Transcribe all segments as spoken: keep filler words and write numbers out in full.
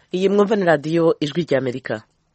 Iyi mwumva ni radiyo ijwi ry'Amerika.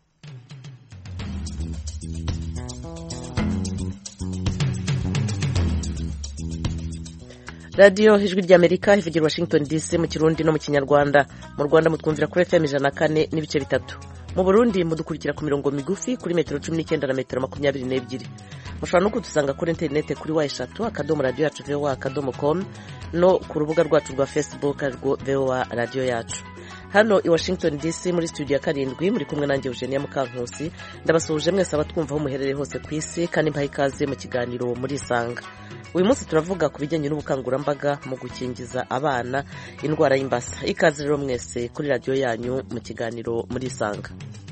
radiyo ijwi ry'Amerika ivugira Washington D C mu Kirundi no mu Kinyarwanda. Mu Rwanda mutwumvira kuri F M ijana na kane n'ibice bitatu. Mu Burundi mudukurikira ku mirongo migufi kuri metero cumi n'icyenda na metero makumyabiri n'ebyiri. Mushobora no kudusanga kuri interineti kuri wa eshatu akadomo radiyo yacu voa akadomo com no ku rubuga rwacu rwa Facebook rwo voa radiyo yacu. Hano i Washington D C muri studio ya karindwi muri kumwe nanjye Eugenia Mukankusi. Ndabasuhuje mwese abatwumva aho muherereye hose ku isi kandi mbaha ikaze mu kiganiro muri Isanga. Uyu munsi turavuga ku bijyanye n'ubukangurambaga mu gukingiza abana indwara y'imbasa. Ikaze rero mwese kuri radiyo yanyu mu kiganiro muri Isanga.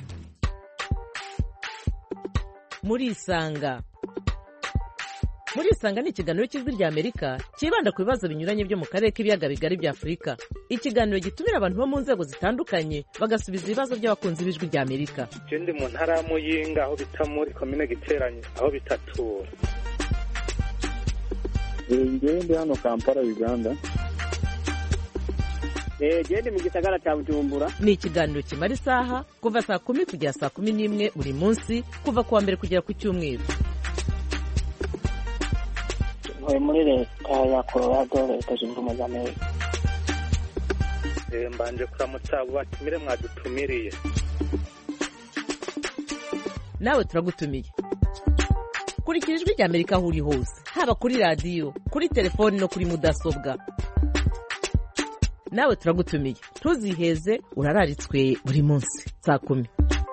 Muri Isanga. Muri Isanga ni ikiganiro cy'ijwi ry'Amerika kibanda ku bibazo binyuranye byo mu karere k'ibiyaga bigari bya Afurika. Ikiganiro gitumira abantu bo mu nzego zitandukanye bagasubiza ibibazo by'abakunzi b'ijwi ry'Amerika. Je ndi mu ntara ya Muyinga aho bita muri komine Giteranye aho bitatura. Ngewe ndi hano Kampala Uganda. Eh gende mu gisagara cya Bujumbura. Ni ikiganiro kimara isaha kuva saa kumi kugera saa kumi n'imwe buri munsi kuva kuwa mbere kugera ku cyumweru. Ntuye muri leta ya Colorado leta zunze ubumwe za Amerika. Eh mbanje kuramutsa abo batumire mwadutumiriye. Nawe turagutumiye. Kurikira ijwi ry'Amerika aho uri hose, haba kuri radiyo, kuri telefoni no kuri mudasobwa. Nawe turagutumiye. Ntuziheze urararitswe buri munsi saa kumi.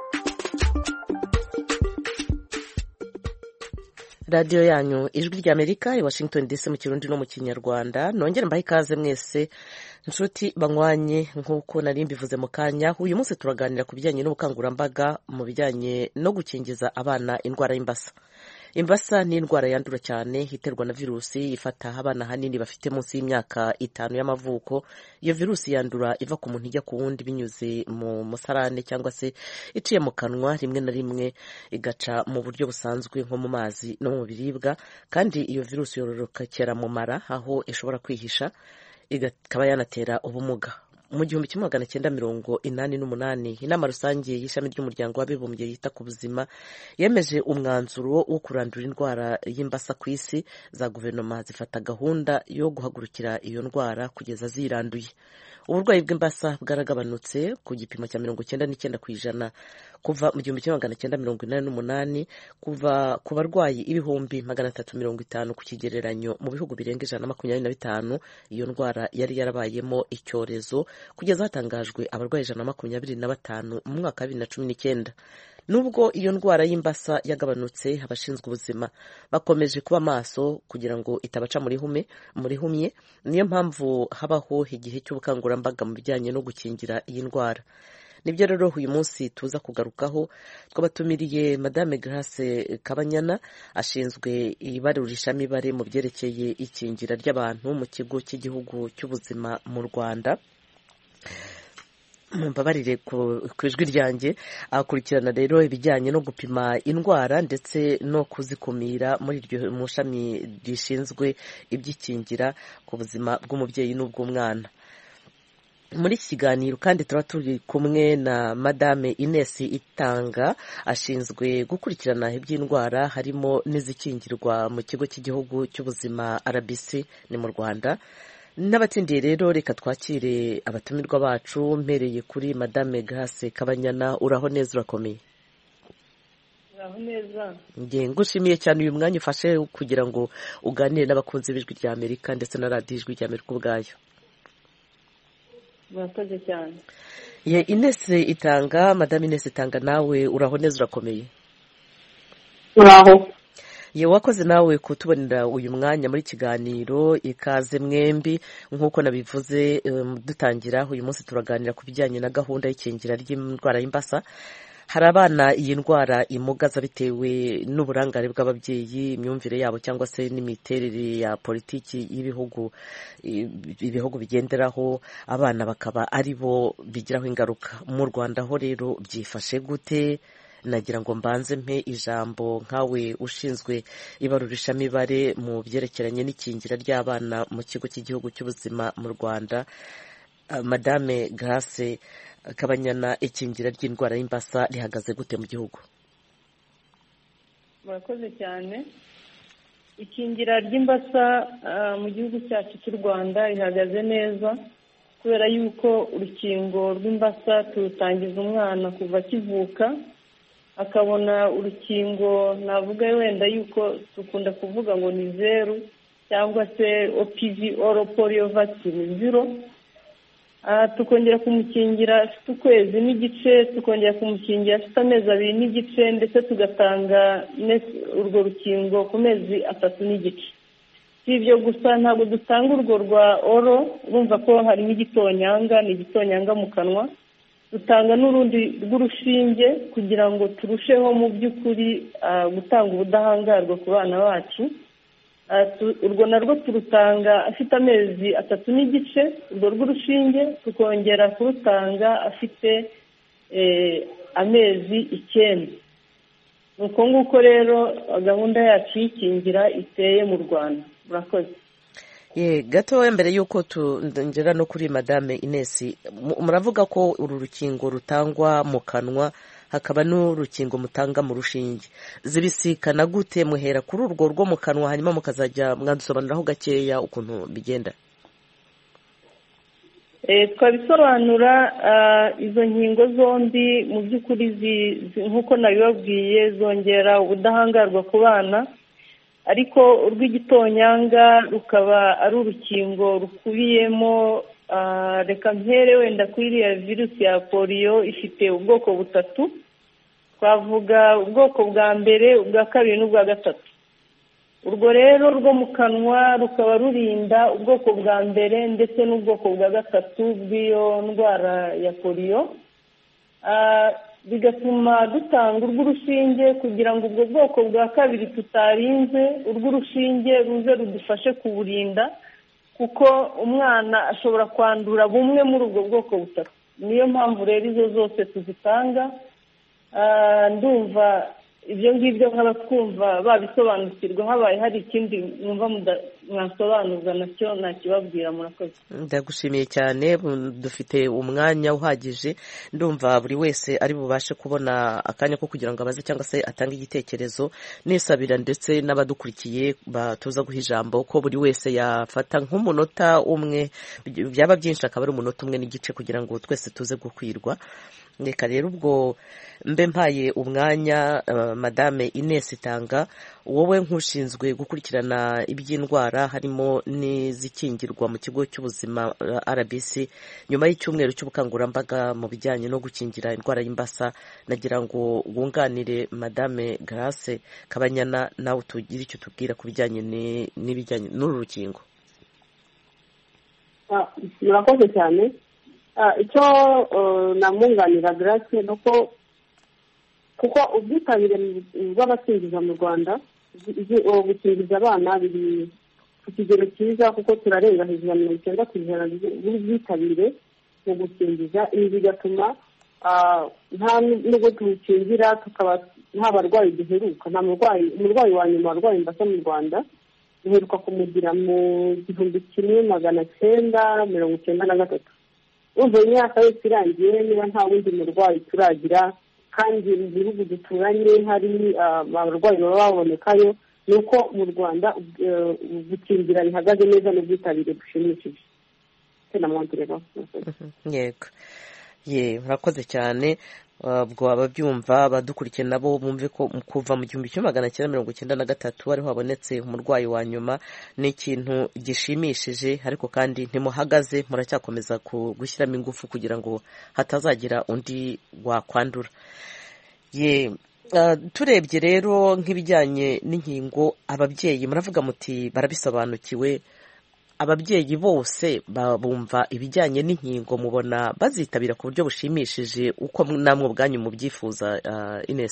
radiyo yanyu ijwi ry'Amerika i Washington D C mu Kirundi no mu Kinyarwanda. Nongere mbahe ikaze mwese nshuti banywanye nk'uko nari mbivuze mu kanya. Uyu munsi turaganira ku bijyanye n'ubukangurambaga mu bijyanye no gukingiza abana indwara y'imbasa. Imbasa ni indwara yandura cyane iterwa na virusi ifata abana hanini bafite munsi y'imyaka itanu y'amavuko. Iyo virusi yandura iva ku muntu ijya ku wundi binyuze mu musarane cyangwa se iciye mu kanwa, rimwe na rimwe igaca mu buryo busanzwe nko mu mazi no mu biribwa, kandi iyo virusi yororokera mu mara aho ishobora kwihisha ikaba yanatera ubumuga. Mu gihumbi kimwe magana cyenda mirongo inani n'umunani inama rusange y'ishami ry'umuryango w'abibumbye yita ku buzima yemeje umwanzuro wo kurandura indwara y'imbasa ku isi. Za guverinoma zifata gahunda yo guhagurukira iyo ndwara kugeza ziranduye. Uburwayi bw'imbasa bwaragabanutse ku gipimo cya mirongo icyenda n'icyenda ku ijana kuva mu gihumbi kimwe magana cyenda mirongo inani n'umunani kuva ku barwayi ibihumbi magana atatu mirongo itanu ku kigereranyo mu bihugu birenga ijana na makumyabiri na bitanu. Iyo ndwara yari yarabayemo icyorezo kugeza hatangajwe abarwayi ijana na makumyabiri na batanu mu mwaka wa bibiri na cumi n'icyenda. Nubwo iyo ndwara y'imbasa yagabanutse, abashinzwe ubuzima bakomeje kuba maso kugira ngo itabaca muri hume muri humye. Niyo mpamvu habaho igihe cy'ubukangurambaga mu bijyanye no gukingira iyi ndwara. Nibyo rero uyu munsi tuza kugarukaho. Twabatumiriye Madame Grace Kabanyana, ashinzwe ibarurishamibare mu byerekeye ikingira ry'abantu mu kigo cy'igihugu cy'ubuzima mu Rwanda. Mbabarire ku ijwi ryanjye. Akurikirana rero ibijyanye no gupima indwara ndetse no kuzikumira muri iryo mu shami rishinzwe iby'ikingira ku buzima bw'umubyeyi n'ubw'umwana. Muri iki kiganiro kandi tuba turi kumwe na Madame Ines Itanga, ashinzwe gukurikirana iby'indwara harimo n'izikingirwa mu kigo cy'igihugu cy'ubuzima R B C ni mu Rwanda. N'abatsindiye rero reka twakire abatumirwa bacu, mpereye kuri Madame Grace Kabanyana. Uraho neza, urakomeye? Uraho neza. Nge ngushimiye cyane uyu mwanya ufashe kugira ngo uganire n'abakunzi b'ijwi ry'Amerika ndetse na radiyo ijwi ry'Amerika ubwayo. Murakoze cyane. Ye Ines Itanga, Madame Ines Itanga, nawe uraho neza, urakomeye? Uraho. Ye wakoze nawe kutubonera uyu mwanya muri kiganiro. Ikaze mwembi. Nk'uko nabivuze um, dutangira uyu munsi turaganira ku bijyanye na gahunda y'ikingira ry'indwara y'imbasa. Hari abana iyi ndwara imugaza bitewe n'uburangare bw'ababyeyi, imyumvire yabo cyangwa se n'imiterere ya politiki y'ibihugu ibihugu bigenderaho. Abana bakaba ari bo bigiraho ingaruka. Mu Rwanda ho rero byifashe gute? Nagira ngo mbanze mpe ijambo nkawe ushinzwe ibarurishamibare mu byerekeranye n'ikingira ry'abana mu kigo cy'igihugu cy'ubuzima mu Rwanda. Madame Grace Kabanyana, ikingira ry'indwara y'imbasa rihagaze gute mu gihugu? murakoze cyane. Ikingira ry'imbasa mu gihugu cyacu cy'u Rwanda rihagaze neza kubera yuko urukingo rw'imbasa turutangiza umwana kuva akivuka, akabona urukingo navuga wenda yuko dukunda kuvuga ngo ni zeru cyangwa se O P V, oral polio vaccine zero. Tukongera kumukingira afite ukwezi n'igice, tukongera kumukingira afite amezi abiri n'igice, ndetse tugatanga urwo rukingo ku mezi atatu n'igice. Si ibyo gusa, ntabwo dutanga urwo rwa oro, urumva ko harimo igitonyanga, ni igitonyanga mu kanwa. Dutanga n'urundi rw'urushinge kugira ngo turusheho mu by'ukuri gutanga ubudahangarwa ku bana bacu. Urwo narwo turutanga afite amezi atatu n'igice, urwo rw'urushinge tukongera kurutanga afite amezi icyenda. Ni uko nguko rero gahunda yacu y'ikingira iteye mu Rwanda. Murakoze. Ye gatoya mbere yuko tungera no kuri Madame Ines, muravuga ko uru rukingo rutangwa mu kanwa hakaba n'urukingo mutanga mu rushinge, zibisikana gute? Muhera kuri urwo rwo mu kanwa hanyuma mukazajya mwadusobanuraho gakeya ukuntu bigenda? Twabisobanura. Izo nkingo zombi mu by'ukuri nk'uko nabibabwiye zongera ubudahangarwa ku bana, ariko urw'igitonyanga rukaba ari urukingo rukubiyemo, reka mpere wenda kuri iriya virusi ya polio, ifite ubwoko butatu. Twavuga ubwoko bwa mbere, ubwa kabiri n'ubwa gatatu. Urwo rero rwo mu kanwa rukaba rurinda ubwoko bwa mbere ndetse n'ubwoko bwa gatatu bw'iyo ndwara ya polio, bigatuma dutanga urw'urushinge kugira ngo ubwo bwoko bwa kabiri tutarinze, urw'urushinge ruze rudufashe kuburinda, kuko umwana ashobora kwandura bumwe muri ubwo bwoko butatu. Niyo mpamvu rero izo zose tuzitanga. Ndumva ibyo ngibyo nk'abatwumva babisobanukirwa, habaye hari ikindi mwumva mwasobanuza nacyo nakibabwira. Murakoze. Ndagushimiye cyane, dufite umwanya uhagije, ndumva buri wese ari bubashe kubona akanya ko kugira ngo abaze cyangwa se atange igitekerezo, nisabira ndetse n'abadukurikiye batuza guha ijambo ko buri wese yafata nk'umunota umwe, byaba byinshi akaba ari umunota umwe n'igice kugira ngo twese tuze gukwirwa. Reka rero ubwo mbe mpaye umwanya uh, Madame Ines Tanga, wowe nk'ushinzwe gukurikirana iby'indwara harimo n'izikingirwa mu kigo cy'ubuzima uh, R B C, nyuma y'icyumweru cy'ubukangurambaga mu bijyanye no gukingira indwara y'imbasa, nagira ngo wunganire Madame Grace Kabanyana, nawe tugire icyo tubwira ku bijyanye n'ibijyanye n'uru rukingo. Murakoze cyane. Icyo namwunganira Grace ni uko kuko ubwitabire bw'abakingiza mu Rwanda, gukingiza abana biri ku kigero cyiza, kuko turarenga hejuru ya mirongo icyenda ku ijana bw'ubwitabire mu gukingiza. Ibi bigatuma nta nubwo tuwukingira tukaba nta barwayi duheruka, nta murwayi umurwayi wa nyuma warwaye imbasa mu Rwanda duheruka kumugira mu gihumbi kimwe magana cyenda mirongo icyenda na gatatu. Umva imyaka yose irangiye niba nta wundi murwayi turagira, kandi mu bihugu duturanye hari abarwayi baba babonekayo, ni uko mu Rwanda gukingira bihagaze neza n'ubwitabire bushimishije. Yego, ye murakoze cyane. Ubwo ababyumva badukurikiye nabo bumve ko kuva mu gihumbi kimwe magana cyenda mirongo icyenda na gatatu ariho habonetse umurwayi wa nyuma, ni ikintu gishimishije, ariko kandi ntimuhagaze, muracyakomeza gushyiramo ingufu kugira ngo hatazagira undi wakwandura. Ye turebye rero nk'ibijyanye n'inkingo, ababyeyi muravuga muti barabisobanukiwe, ababyeyi bose babumva ibijyanye n'inkingo, mubona bazitabira ku buryo bushimishije uko namwe ubwanyu mubyifuza? Ines.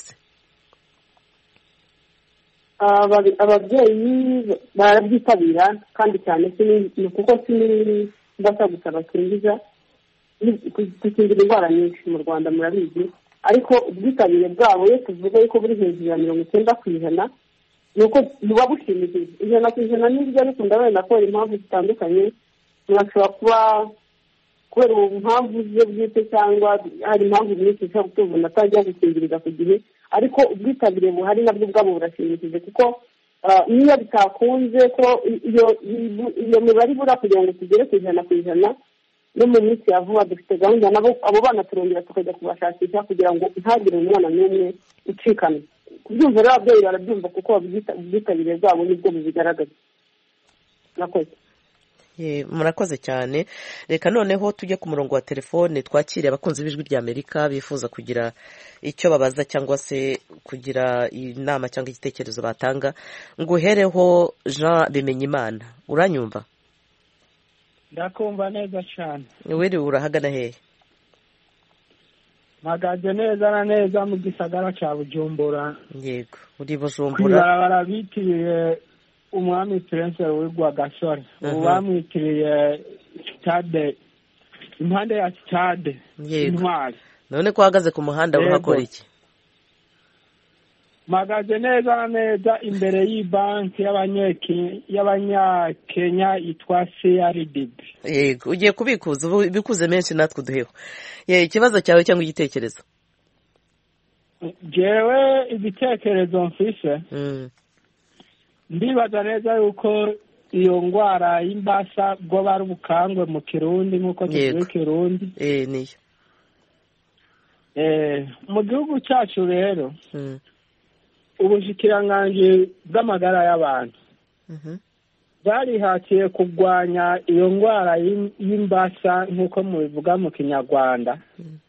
Ababyeyi barabyitabira, kandi cyane ni kuko sinibasa gusa bakingiza, dukingira indwara nyinshi mu Rwanda murabizi, ariko ubwitabire bwabo iyo tuvuga yuko buri hejuru ya mirongo icyenda ku ijana, nuko buba bushimishije. Ijana ku ijana n'ibyo, ariko ndabona ko hari impamvu zitandukanye. Murashobora kuba kubera impamvu ze bwite cyangwa hari impamvu nyinshi zishobora gutuma umuntu atajya gukingiriza ku gihe, ariko ubwitabire buhari nabwo ubwabo burashimishije kuko niyo bitakunze ko iyo mibare ibura kugira ngo tugere ku ijana ku ijana, no mu minsi ya vuba dufite gahunda nabo abo bana turongera tukajya kubashakisha kugira ngo ntihagire umwana n'umwe ucikana. Kubyumva rero ababyeyi barabyumva kuko ubwitabire bwabo nibwo bubigaragaza. Murakoze. Murakoze cyane. Reka noneho tujye ku murongo wa telefone twakire abakunzi b'ijwi rya Amerika bifuza kugira icyo babaza cyangwa se kugira inama cyangwa igitekerezo batanga. Nguhereho Jean Bimenyimana, uranyumva? Ndakumva neza cyane. Wiri urahagana hehe? Mpagaze neza na neza mu gisagara cya Bujumbura. Yego, uri Bujumbura. Barabitiriye umwami Prince w'Igwa Gasore. Ubu bamwitiriye stade, impande ya stade Intwari. None ko uhagaze ku muhanda urakora iki? Mpagaze neza na neza imbere y'ibanki y'abanyakenya yitwa C R D B. Yego, ugiye kubikuza ubu bikuze menshi natwe duheho. Ye, ikibazo cyawe cyangwa igitekerezo? Jewe igitekerezo mfise. Mm. Ndibaza neza yuko iyo ngwara y'imbasa bwo bari ubukangwe mu Kirundi nkuko tuvuga Kirundi. Eh niyo. Eh mu gihugu cyacu rero. Mm. Ubushikiranganji bw'amagara y'abantu. Mhm. Barihatiye kugwanya iyo ngwara y'imbasa nkuko mubivuga mu Kinyarwanda. Mm.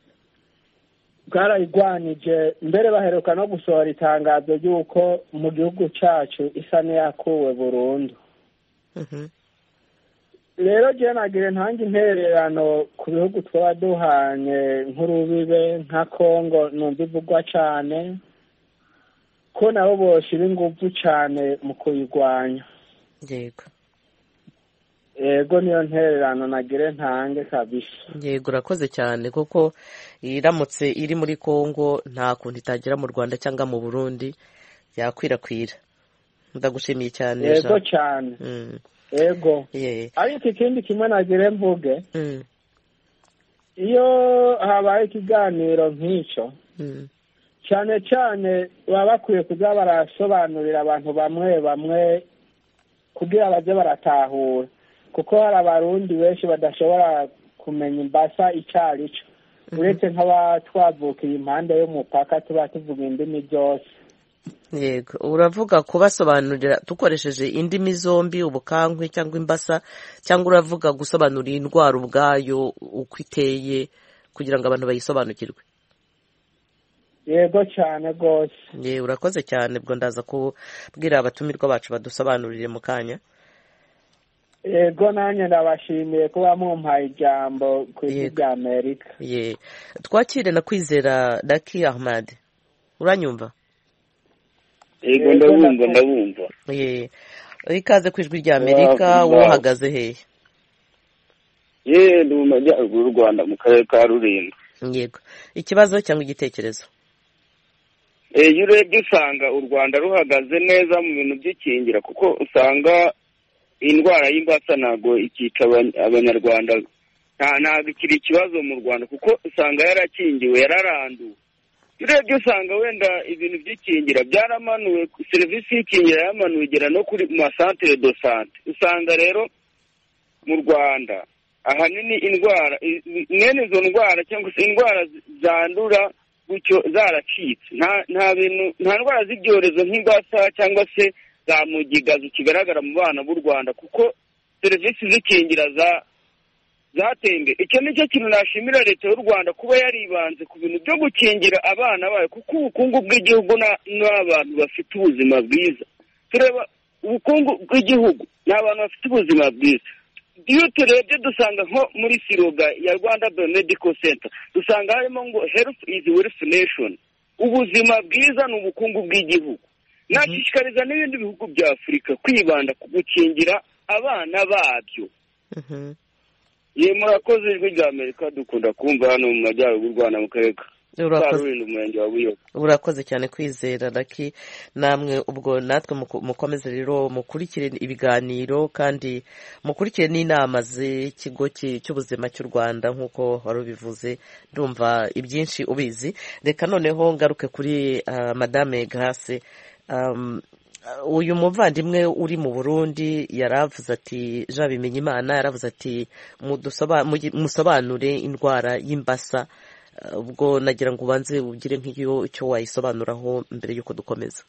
Bwarayigwanije mbere baheruka no gusohora itangazo ry'uko mu gihugu cyacu isa n'iyakuwe burundu. Mhm. Rero je nagire ntange intererano ku bihugu twaba duhanye nk'urubibe nka Kongo numvivugwa cyane ko nabo boshira ingufu cyane mu kuyigwanya. Yego. Ego niyo ntererano nagire ntange kabisa. Yego, urakoze cyane kuko iramutse iri muri Kongo nta kuntu itagira mu Rwanda cyangwa mu Burundi yakwirakwira. Ndagushimiye cyane. Yego cyane. Mm. Ego. Yeah. Ariko ikindi kimwe nagire mvuge. Mm. Iyo habaye ikiganiro nk'icyo. Mm. Cyane cyane baba bakwiye kuza barasobanurira abantu bamwe bamwe kugira baze baratahura. Kuko hari abarundi benshi badashobora kumenya imbasa icyari cyo. Uretse nk'abatwavukiye impande y'umupaka tuba tuvuga indimi byose. Yego, uravuga kubasobanurira dukoresheje indimi zombi, ubukankwe cyangwa imbasa, cyangwa uravuga gusobanurira indwara ubwayo uko iteye kugira ngo abantu bayisobanukirwe? Yego cyane rwose. Ye, urakoze cyane. Bwo ndaza kubwira abatumirwa bacu badusobanurire mu kanya. Ego nanjye ndabashimiye kuba mumpaye ijambo ku isi rya Amerika. Ye, twakire na Kwizera Daki Ahmad. Uranyumva? Ego ndabumva ndabumva. Ye, ikaze ku ijwi rya Amerika. Uhagaze hehe? Ye, ndi mu majyaruguru y'u Rwanda mu karere ka Rulindo. Yego, ikibazo cyangwa igitekerezo? Eh, iyo urebye usanga u Rwanda ruhagaze neza mu bintu by'ikingira kuko usanga indwara y'imbasa ntago ikica abanyarwanda, ntago ikiri ikibazo mu Rwanda kuko usanga yarakingiwe yararanduwe. Urebye usanga wenda ibintu by'ikingira byaramanuwe, serivisi y'ikingira yamanuwe igera no kuri ma centre de santé. Usanga rero mu Rwanda ahanini indwara mwene izo ndwara cyangwa se indwara zandura gutyo zaracitse. Nta nta bintu nta ndwara z'ibyorezo nk'imbasa cyangwa se za mugiga zikigaragara mu bana b'u Rwanda kuko serivisi z'ikingira za zatenge. Icyo nicyo kintu nashimira leta y'u Rwanda kuba yaribanze ku bintu byo gukingira abana bayo kuko ubukungu bw'igihugu n'abantu bafite ubuzima bwiza. Tureba ubukungu bw'igihugu n'abantu bafite ubuzima bwiza. Iyo turebye dusanga nko muri siroga ya Rwanda Biomedical Center dusanga harimo ngo health is wealth nation. Ubuzima bwiza ni ubukungu bw'igihugu. Nashishikariza n'ibindi bihugu bya Afurika kwibanda ku gukingira abana babyo. Mhm. Ye, murakoze ijwi rya Amerika dukunda kumva hano mu majyaruguru y'u Rwanda mu karere karulindo umurenge wa buyoga. Urakoze cyane Kwizera Lucky, namwe ubwo natwe mukomeze rero mukurikire ibiganiro kandi mukurikire n'inama z'ikigo cy'ubuzima cy'u Rwanda nk'uko wari ubivuze, ndumva ibyinshi ubizi. Reka noneho ngaruke kuri uh, Madame Grace. um, uyu muvandimwe uri mu Burundi yaravuze ati Jean Bimenyimana yaravuze ati musobanure indwara y'imbasa. Ubwo nagira ngo ubanze ugire nk'iyo icyo wayisobanuraho mbere y'uko dukomeza.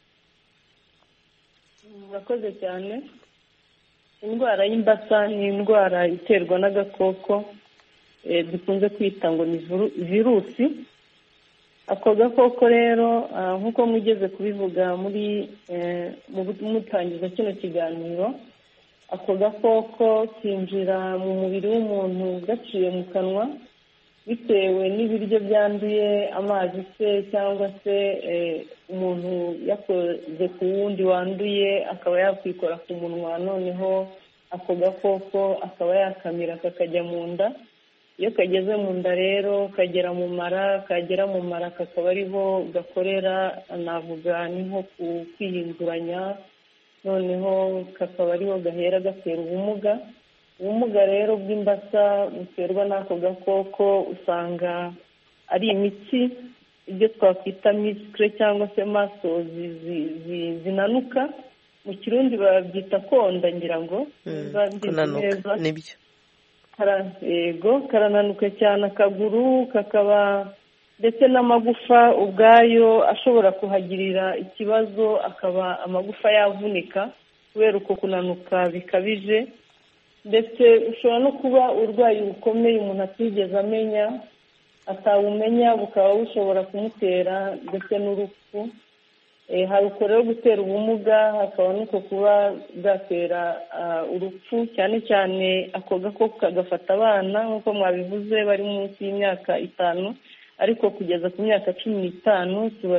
Murakoze cyane. Indwara y'imbasa ni indwara iterwa n'agakoko dukunze kwita ngo ni virusi. Ako gakoko rero nk'uko mugeze kubivuga muri mutangiza kino kiganiro, ako gakoko kinjira mu mubiri w'umuntu gaciye mu kanwa bitewe n'ibiryo byanduye, amazi se cyangwa se umuntu yakoze ku wundi wanduye akaba yakwikora ku munwa, noneho ako gakoko akaba yakamira kakajya mu nda. Iyo kageze mu nda rero kagera mu mara, kagera mu mara kakaba ariho gakorera, navuga ni nko kwihinduranya, noneho kakaba ariho gahera gatera ubumuga. Ubumuga rero bw'imbasa buterwa n'ako gakoko usanga ari imitsi, ibyo twakwita misikire cyangwa se maso zinanuka, mu kirundi babyita konda ngira ngo kunanuka nibyo. Yego, karananuka cyane akaguru, kakaba ndetse n'amagufa ubwayo ashobora kuhagirira ikibazo, akaba amagufa yavunika kubera uko kunanuka bikabije. Ndetse ushobora no kuba urwayi bukomeye umuntu atigeze amenya, atawumenya bukaba bushobora kumutera ndetse n'urupfu. Hari uko rero gutera ubumuga, hakaba n'uko kuba bwatera urupfu, cyane cyane ako gakoko kagafata abana nk'uko mwabivuze bari munsi y'imyaka itanu, ariko kugeza ku myaka cumi n'itanu tuba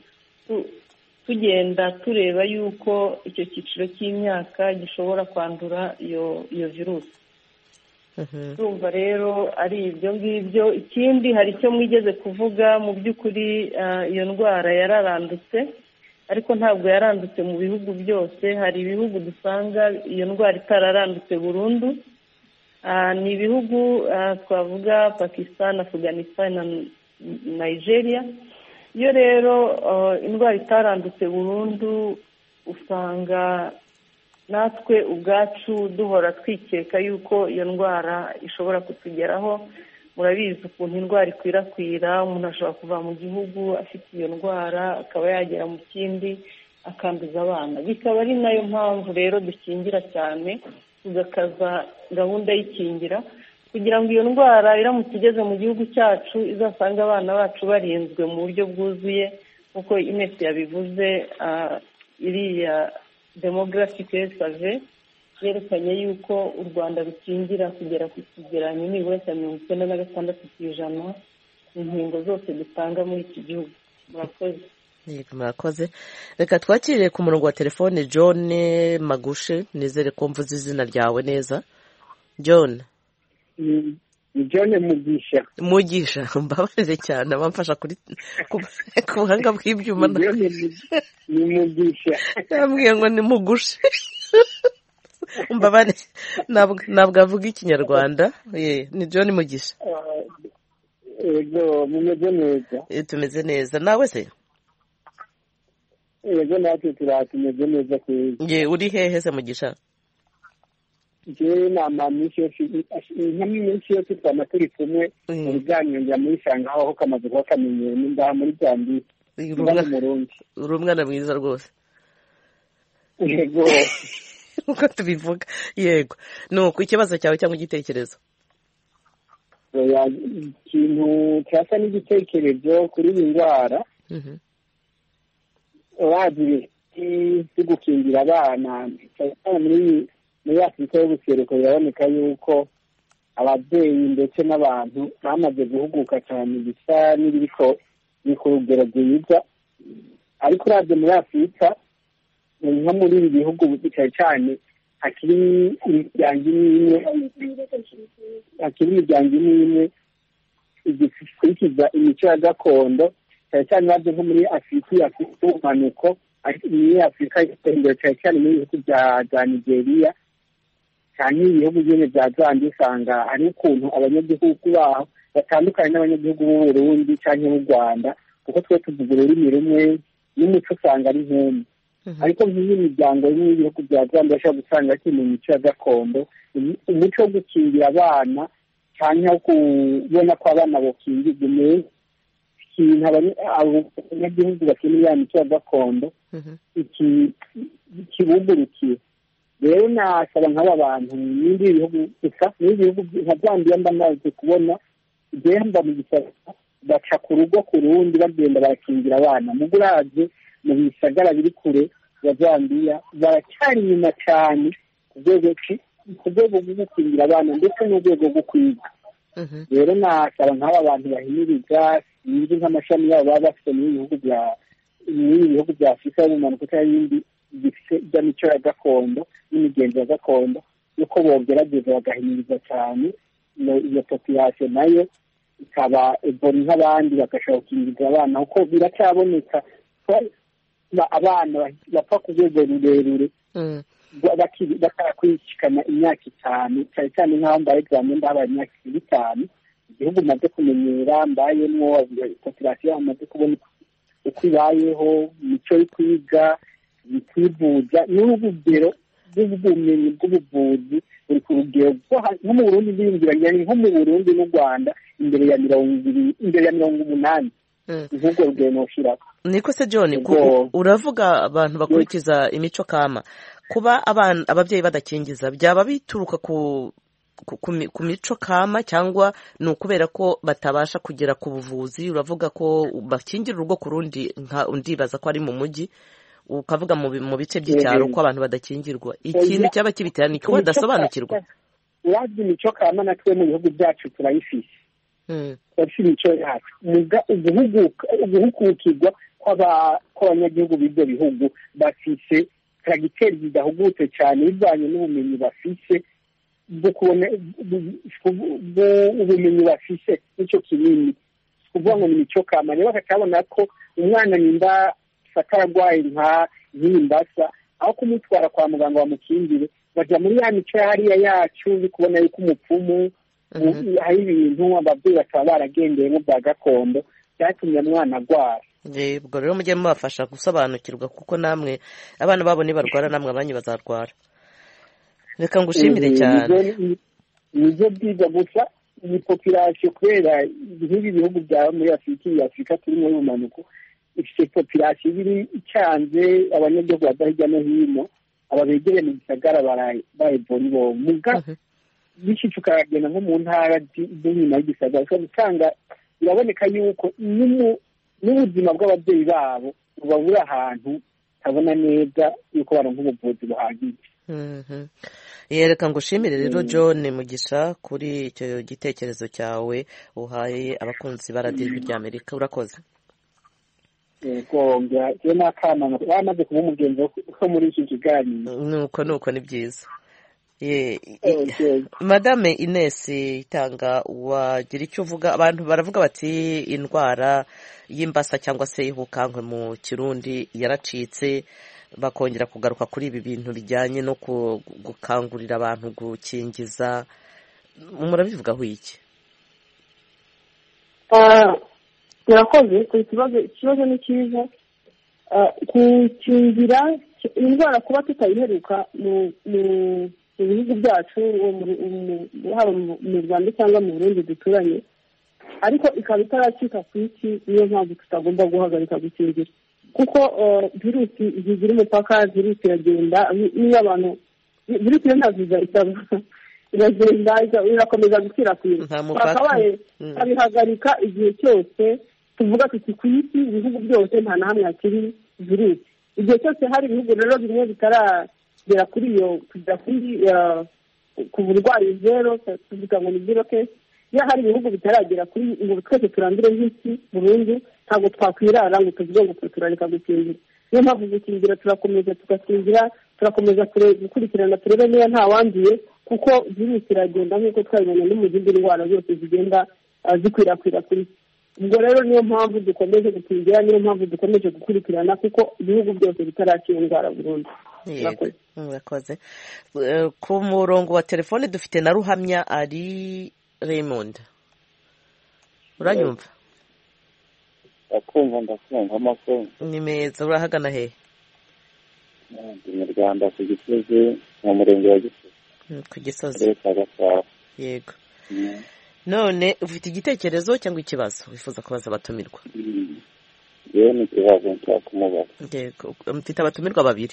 tugenda tureba yuko icyo cyiciro cy'imyaka gishobora kwandura iyo iyo virusi. Urumva rero ari ibyo ngibyo. Ikindi hari icyo mwigeze kuvuga, mu by'ukuri iyo ndwara yararandutse, ariko ntabwo yarandutse mu bihugu byose. Hari ibihugu dusanga iyo ndwara itararandutse burundu, ni ibihugu twavuga Pakistan, Afghanistan na Nigeria. Iyo rero indwara itarandutse burundu usanga natwe ubwacu duhora twikeka yuko iyo ndwara ishobora kutugeraho. Murabizi ukuntu indwara ikwirakwira, umuntu ashobora kuva mu gihugu afite iyo ndwara akaba yagera mu kindi akanduza abana. Bikaba ari nayo mpamvu rero dukingira cyane, tugakaza gahunda y'ikingira kugira ngo iyo ndwara iramutse igeze mu gihugu cyacu izasanga abana bacu barinzwe mu buryo bwuzuye, nk'uko Ines yabivuze. Iriya demographic survey yerekanye yuko u Rwanda rukingira kugera ku kigereranyo nibura cya mirongo icyenda na gatandatu ku ijana inkingo zose dutanga muri iki gihugu. Murakoze. Murakoze. Reka twakire ku murongo wa telefone John Magushe, nizere ko mvuze izina ryawe neza. John. Ni John Mugisha. Mugisha, mbabarire cyane abamfasha kuri ku buhanga bw'ibyuma. Ni Mugisha. Yambwiye ngo ni Mugushe. Mbabane ntabwo avuga ikinyarwanda. Ni John Mugisha. Yego, mumeze neza. Tumeze neza. Nawe se? Yego, natwe turatumeze neza kwezi. Ye, uri hehe se Mugisha? Je nama misi yose nkamwe misi yose twama turi kumwe mu biganiro bya muri sanga aho kamaze kuba kamenyeye n'indaha muri Zambia. Uri umwana mwiza rwose. Yego. Uko tubivuga. Yego. Nuko ikibazo cyawe cyangwa igitekerezo? Oya, ikintu cyasa n'igitekerezo kuri iyi ndwara. Mhm. Wagiye gukingira abana muri muri Afurika y'ubuseruko biraboneka yuko ababyeyi ndetse n'abantu bamaze guhuguka cyane, bisa n'ibiriko ni ku rugero rwiza. Ariko uravye muri Afurika nko muri ibi bihugu cyane cyane hakiri imiryango imwe hakiri imiryango imwe zigikurikiza imico ya gakondo cyane cyane baje nko muri afurika afite ubumanuko muri afurika imbere cyane cyane muri ibihugu bya nigeria cyane ibihugu byene bya zambia usanga hari ukuntu abanyagihugu baho batandukanye n'abanyagihugu b'u Burundi cyangwa b'u Rwanda kuko twe tuvuga ururimi rumwe n'umuco usanga ari nk'umwe ariko nk'iyi miryango y'ibihugu bya zambia bashobora gusanga kimwe imico ya gakondo umuco wo gukingira abana cyangwa kubona ko abana bokingirwa neza ikintu abanyagihugu bakeneye ya mico ya gakondo ikibugurukiye rero nasaba nk'aba bantu n'ibindi bihugu gusa n'ibihugu nka Zambia ndamaze kubona igenda mu gisagara baca ku rugo ku rundi bagenda barakingira abana mu guraje mu bisagara biri kure ya Zambia baracyari inyuma cyane ku rwego ku rwego rwo gukingira abana ndetse n'urwego rwo kwiga rero nasaba nk'aba bantu bahimiriza ibindi nk'amashami yabo baba bafite mu bihugu bya mu bihugu bya Afurika y'ubumanuko cyangwa ibindi bifite iby'imico ya gakondo n'imigenzo ya gakondo yuko bogerageza bagahimiriza cyane iyo population nayo ikaba eboni nk'abandi bagashobora gukingiza abana kuko biracyaboneka abana bapfa ku rwego rurerure batarakwishikana imyaka itanu cyane cyane nk'aho mbaye examen ndabaye imyaka itanu igihugu maze kumenyera mbayemwo population amaze kubona uko ibayeho imico yo kwiga kwivuza n'urugero rw'ubumenyi bw'ubuvuzi buri ku rugero nko mu Burundi biyumviranye nko mu Burundi n'u Rwanda imbere ya mirongo ibiri imbere ya mirongo umunani nk'ubwo rugero noshirako niko se John uravuga abantu bakurikiza imico kama kuba abana ababyeyi badakingiza byaba bituruka ku ku mico kama cyangwa ni ukubera ko batabasha kugera ku buvuzi uravuga ko bakingira urugo ku rundi ndibaza ko ari mu mujyi ukavuga mu bice by'icyaro ko abantu badakingirwa ikintu cyaba kibitera ni ko badasobanukirwa urazi imico kama natwe mu bihugu byacu turayifise bafite imico yacu uguhugukirwa kw'abanyagihugu b'ibyo bihugu bafise karagiteri zidahugutse cyane bivanye n'ubumenyi bafise bwo kubona ubumenyi bafise nicyo kinini kuvuga ngo ni imico kama rero bakabona ko umwana nimba atararwaye nka nk'imbasa aho kumutwara kwa muganga bamukingire bajya muri ya mico hariya yacu uri kubona yuko umupfumu hari ibintu ababyeyi bakaba baragendeyemo bya gakondo byatumye umwana arwara ubwo rero mujye mubafasha gusobanukirwa kuko namwe abana babo nibarwara namwe abanyu bazarwara reka ngushimire cyane nibyo byiza gusa iyi population kubera nk'ibi bihugu bya muri Afurika iyi Afurika turimo y'ubumanuko ifite population ibiri icyanze abanyagihugu bava hirya no hino ababegereye mu gisagara barayibona bo muga bishica ukagenda nko mu ntara z'inyuma y'igisagara ushobora gusanga biraboneka yuko n'ubuzima bw'ababyeyi babo buba buri ahantu habona neza yuko baronka ubuvuzi buhagije yereka ngushimire rero John Mugisha kuri icyo gitekerezo cyawe uhaye abakunzi ba radiyo y'Ijwi ry'Amerika urakoze yego njye n'akana bamaze kuba umugenzi wo muri iki kiganiro nuko nuko ni byiza madame Ines itanga wagira icyo uvuga abantu baravuga bati indwara y'imbasa cyangwa se ihukankwe mu kirundi yaracitse bakongera kugaruka kuri ibi bintu bijyanye no gukangurira abantu gukingiza murabivugaho iki turakoze ku kibazo ikibazo ni cyiza gukingira indwara kuba tutayiheruka mu bihugu byacu haba mu Rwanda cyangwa mu Burundi duturanye ariko ikaba itaracika ku isi niyo mpamvu tutagomba guhagarika gukingira kuko virusi zigira umupaka virusi iragenda niyo abantu virusi iyo nta viza isaba iragenda irakomeza gukwirakwira twakabaye abihagarika igihe cyose tuvuga tuti ku isi ibihugu byose nta na hamwe hakiri virusi igihe cyose hari ibihugu rero bimwe bitaragera kuri iyo kujya kuri ku burwayi zero tuvuga ngo ni zero case iyo hari ibihugu bitaragera kuri ngo twese turandure nk'isi burundu ntabwo twakwirara ngo tuvuge ngo turareka gukingira niyo mpamvu gukingira turakomeza tugakingira turakomeza gukurikirana turebe niba nta wanduye kuko virusi iragenda nk'uko twabibonye no mu zindi ndwara zose zigenda zikwirakwira kuri ubwo rero niyo mpamvu dukomeje gukingira niyo mpamvu dukomeje gukurikirana kuko ibihugu byose bitarakira indwara burundu. murakoze. Ku murongo wa telefone dufite na Ruhamya ari Raymond, uranyumva? ndakumva ndakumva amakuru ni meza. urahagana hehe? ndi mu Rwanda ku Gisozi mu murenge wa Gisozi ku Gisozi. Yego. None ufite igitekerezo cyangwa ikibazo wifuza kubaza abatumirwa? yewe ni ikibazo nshaka kumubaza. Yego. Mfite abatumirwa babiri.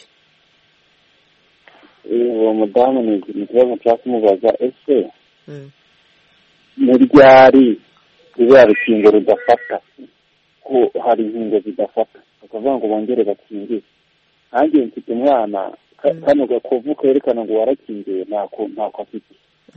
uwo mudamu ni ikibazo nshaka kumubaza, ese ni ryari ruriya rukingo rudafata ko hari inkingo zidafata bakavuga ngo bongere bakingire? nanjye mfite umwana kano gakovu kerekana ngo warakingiwe ntako ntako afite.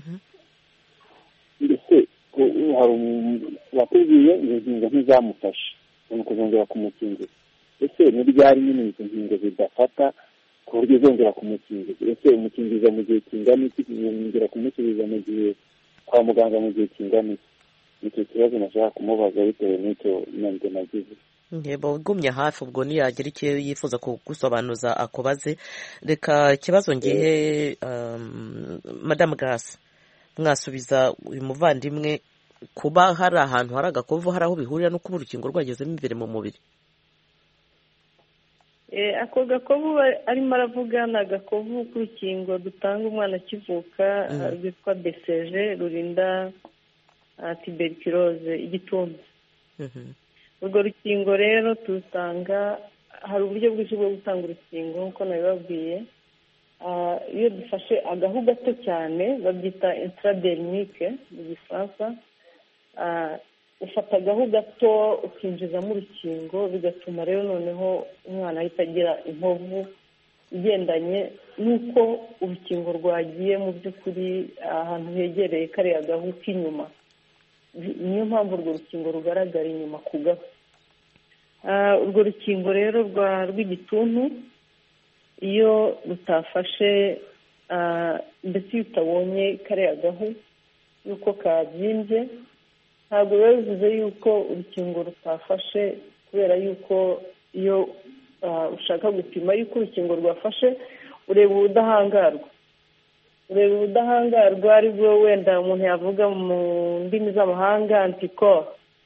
mbese hari batubwiye izo nkingo ntizamufashe ni kuzongera kumukingira. ese ni ryari nyine izo nkingo zidafata ku buryo zongera kumukingiza? ese umukingiza mu gihe kingana iki, yongera kumusubiza mu gihe kwa muganga mu gihe kingana iki? nicyo kibazo nashaka kumubaza bitewe n'icyo nanjye nagize. Yego, ugumye hafi ubwo niyagira icyo yifuza kugusobanuza akubaze. Reka ikibazo ngihe Madame Grace, mwasubiza uyu muvandimwe kuba hari ahantu hari agakovu hari aho bihurira no kuba urukingo rwagezemo imbere mu mubiri? ako gakovu arimo aravuga ni agakovu k'urukingo dutanga umwana akivuka rwitwa B C G rurinda tuberculose igituntu. urwo rukingo rero turutanga, hari uburyo bwinshi bwo gutanga urukingo nk'uko nabibabwiye. iyo dufashe agahu gato cyane babyita intradermique mu gifaransa, ufata agahu gato ukinjizamo urukingo bigatuma rero noneho umwana ahita agira inkovu igendanye n'uko urukingo rwagiye mu by'ukuri ahantu hegereye kariya gahu k'inyuma. niyo mpamvu urwo rukingo rugaragara inyuma ku gahu. urwo rukingo rero rw'igituntu iyo rutafashe ndetse iyo utabonye kariya gahu yuko kabyimbye, ntabwo biba bivuze yuko urukingo rutafashe, kubera yuko iyo ushaka gupima yuko urukingo rwafashe ureba ubudahangarwa ureba ubudahangarwa ari bwo wenda umuntu yavuga mu ndimi z'amahanga antikoro.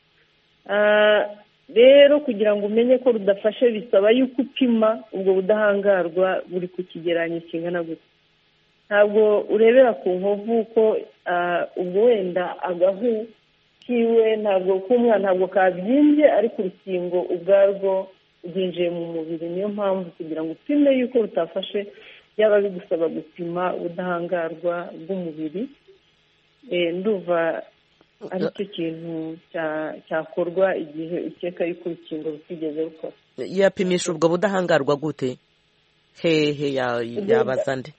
rero kugira ngo umenye ko rudafashe bisaba yuko upima ubwo budahangarwa buri ku kigereranyo kingana gutya. ntabwo urebera ku nkovu ko ubwo wenda agahu kiwe ntabwo k'umwana ntabwo kabyimbye ariko urukingo ubwarwo rwinjiye mu mubiri. niyo mpamvu kugira ngo upime yuko rutafashe byaba bigusaba gupima ubudahangarwa bw'umubiri. nduva ari cyo kintu cyakorwa igihe ukeka yuko urukingo rutigeze rukora. yapimisha ubwo budahangarwa gute? hehe yabaza nde?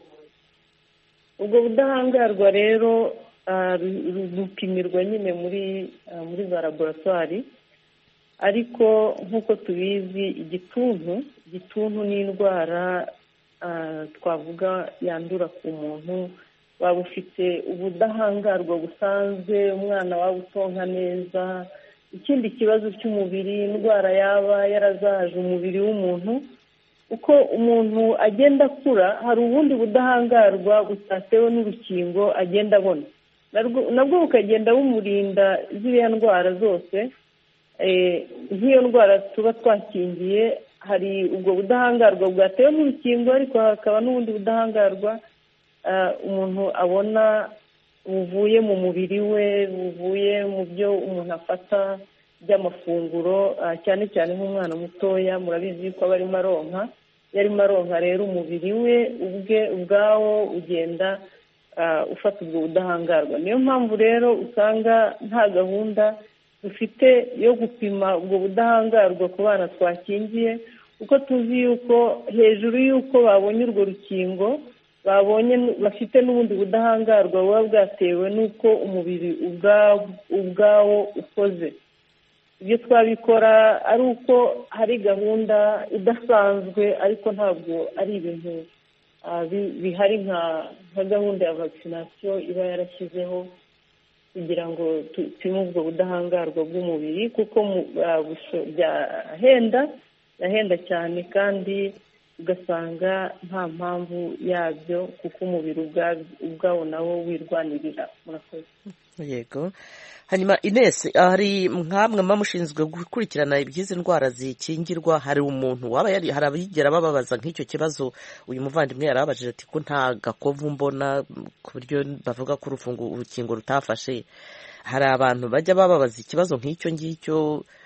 ubwo budahangarwa rero rupimirwa nyine muri muri za laboratwari, ariko nk'uko tubizi igituntu igituntu ni indwara twavuga yandura ku muntu. waba ufite ubudahangarwa busanzwe, umwana waba utonka neza, ikindi kibazo cy'umubiri, indwara yaba yarazahaje umubiri w'umuntu, uko umuntu agenda akura hari ubundi budahangarwa butatewe n'urukingo agenda abona, nabwo bukagenda bumurinda ziriya ndwara zose. nk'iyo ndwara tuba twakingiye hari ubwo budahangarwa bwatewe n'urukingo, ariko hakaba n'ubundi budahangarwa umuntu abona buvuye mu mubiri we, buvuye mu byo umuntu afata by'amafunguro, cyane cyane nk'umwana mutoya murabizi ko aba arimo aronka. iyo arimo aronka rero umubiri we ubwe ubwawo ugenda ufata ubwo budahangarwa. niyo mpamvu rero usanga nta gahunda dufite yo gupima ubwo budahangarwa ku bana twakingiye, kuko tuzi yuko hejuru y'uko babonye urwo rukingo babonye bafite n'ubundi budahangarwa buba bwatewe n'uko umubiri ubwawo ukoze. ibyo twabikora ari uko hari gahunda idasanzwe, ariko ntabwo ari ibintu bihari nka gahunda ya vaccination iba yarashyizeho kugira ngo tupime ubwo budahangarwa bw'umubiri kuko byahenda byahenda cyane kandi ugasanga nta mpamvu yabyo kuko umubiri ubwawo nawo wirwanirira. Murakoze. Yego. Hanyuma Ines, hari nkamwe mba mushinzwe gukurikirana iby'izi ndwara zikingirwa, hari umuntu waba yari hari abigera bababaza nk'icyo kibazo uyu muvandimwe yarabajije ati ko nta gakovu mbona ku buryo bavuga ko urufungo urukingo rutafashe. Hari abantu bajya bababaza ikibazo nk'icyo ngicyo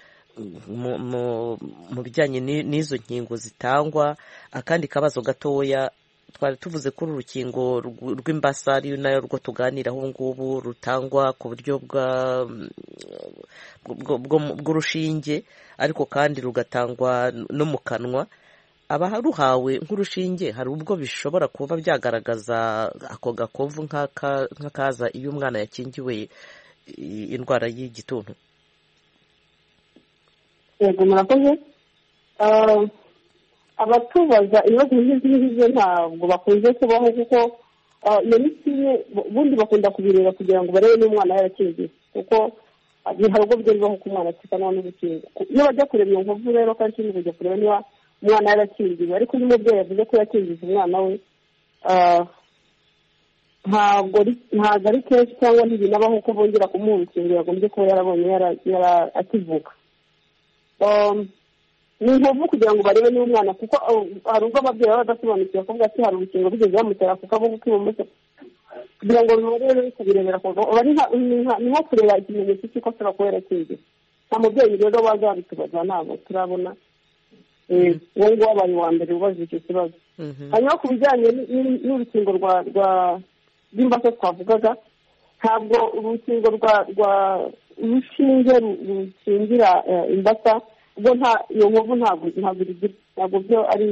mu bijyanye n'izo nkingo zitangwa. Akandi kabazo gatoya, twari tuvuze ko urukingo rw'imbasa ari nayo rwo tuganiraho ubu ngubu rutangwa ku buryo bw'urushinge ariko kandi rugatangwa no mu kanwa. Abaruhawe nk'urushinge hari ubwo bishobora kuba byagaragaza ako gakovu nk'akaza iyo umwana yakingiwe indwara y'igituntu. Yego, murakoze. Abatubaza ibibazo nk'izi ngibyo ntabwo bakunze kubaho kuko iyo ni kimwe ubundi bakunda kubireba kugira ngo barebe n'umwana yarakingiye kuko hari ubwo byaribaho ko umwana akikanwa n'urukingo. Iyo bajya kureba iyo nkovu rero kandi ikindi kujya kureba niba umwana yarakingiwe, ariko iyo umubyeyi yavuze ko yakingije umwana we ntabwo ari kenshi cyangwa ntibinabaho ko bongera kumuha urukingo yagombye kuba yarabonye akivuka. Ni inkovu kugira ngo barebe niba umwana, kuko hari ubwo ababyeyi baba badasobanukiwe kuvuga ati hari urukingo bigeze bamutera ku kaboko k'ibumoso kugira ngo barebe bikabirebera ku kaboko. Ni nko kureba ikimenyetso cy'uko ashobora kuba yarakingiye. Nta mubyeyi rero bazabitubaza, ntabwo turabona uwo nguwo wabaye uwa mbere ubaza icyo kibazo. Hanyuma ku bijyanye n'urukingo rw'imbasa twavugaga, ntabwo urukingo rwa urushinge rukingira imbasa ubwo nta iyo nkovu ntabwo ntabwo ntabwo byo ari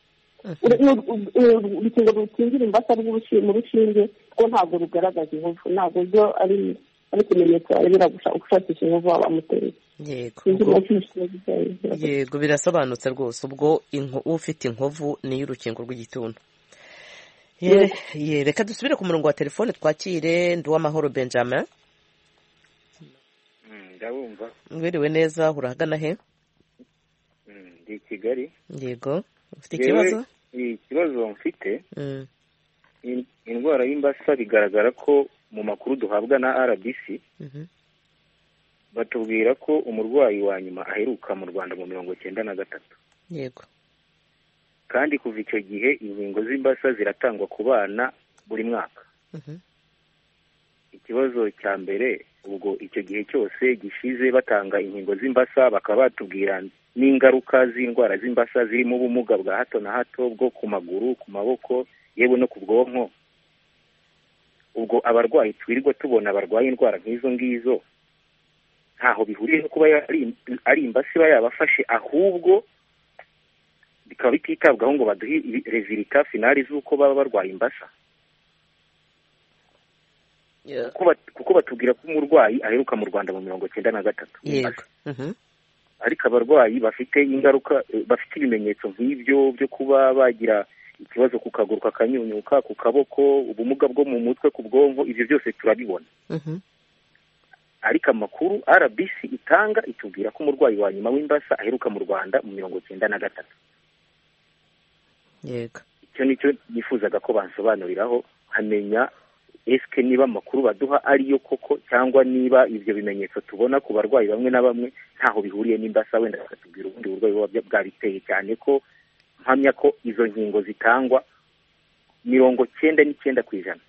urukingo rukingira imbasa mu rushinge kuko ntabwo rugaragaza inkovu, ntabwo byo ari ari ikimenyetso arebera gushakisha inkovu waba amuteye. Yego, birasobanutse rwose. Ubwo ufite inkovu niyo urukingo rw'igituntu. Reka dusubire ku murongo wa telefone twakire Nduwamahoro Benjamin. Ndabumva. Mwiriwe neza, urahagana he? Ndi Kigali. Yego, ufite ikibazo? Ikibazo mfite indwara y'imbasa bigaragara ko mu makuru duhabwa na R B C batubwira ko umurwayi wa nyuma aheruka mu Rwanda mu mirongo cyenda na gatatu. Yego. Kandi kuva icyo gihe inkingo z'imbasa ziratangwa ku bana buri mwaka. Ikibazo cya mbere, ubwo icyo gihe cyose gishize batanga inkingo z'imbasa bakaba batubwira n'ingaruka z'indwara z'imbasa zirimo ubumuga bwa hato na hato bwo ku maguru, ku maboko, yewe no ku bwonko. Ubwo abarwayi twirirwa tubona barwaye indwara nk'izo ngizo ntaho bihuriye no kuba ari imbasa iba yabafashe, ahubwo bikaba bititabwaho ngo baduhe rezilita finali z'uko baba barwaye imbasa. Kuko batubwira ko umurwayi aheruka mu Rwanda mu mirongo cyenda na gatatu. Yego. Ariko abarwayi bafite ingaruka, bafite ibimenyetso nk'ibyo byo kuba bagira ikibazo ku kaguru kakanyunyuka, ku kaboko, ubumuga bwo mu mutwe, ku bwonko, ibyo byose turabibona. Ariko amakuru R B C itanga itubwira ko umurwayi wa nyuma w'imbasa aheruka mu Rwanda mu mirongo cyenda na gatatu. Yego. Icyo nicyo nifuzaga ko bansobanuriraho, hamenya eske niba amakuru baduha ariyo koko cyangwa niba ibyo bimenyetso tubona ku barwayi bamwe na bamwe ntaho bihuriye n'imbasa, wenda bakatubwira ubundi burwayi buba bwabiteye, cyane ko mpamya ko izo nkingo zitangwa mirongo cyenda n'icyenda ku ijana.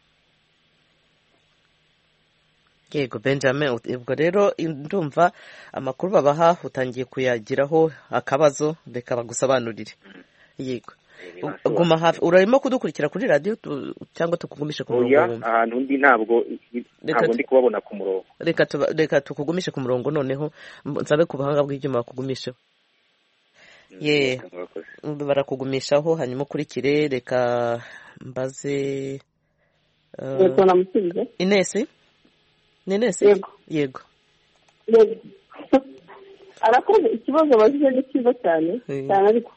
Yego Benjamin, ubwo rero ndumva amakuru babaha utangiye kuyagiraho akabazo, reka bagusobanurire. Yego. Guma hafi, urarimo kudukurikira kuri radio cyangwa tukugumishe ku murongo? Oya, ahantu ndi ntabwo ntabwo ndi kubabona ku murongo. Reka reka tukugumishe ku murongo noneho nsabe ku bahanga bw'ibyuma bakugumisheho. Ye, barakugumishaho hanyuma ukurikire. Reka mbaze Yego namusubize. Inesi? Inesi? Yego. Yego. Yego. Arakoze ikibazo bazize ni cyiza cyane cyane ariko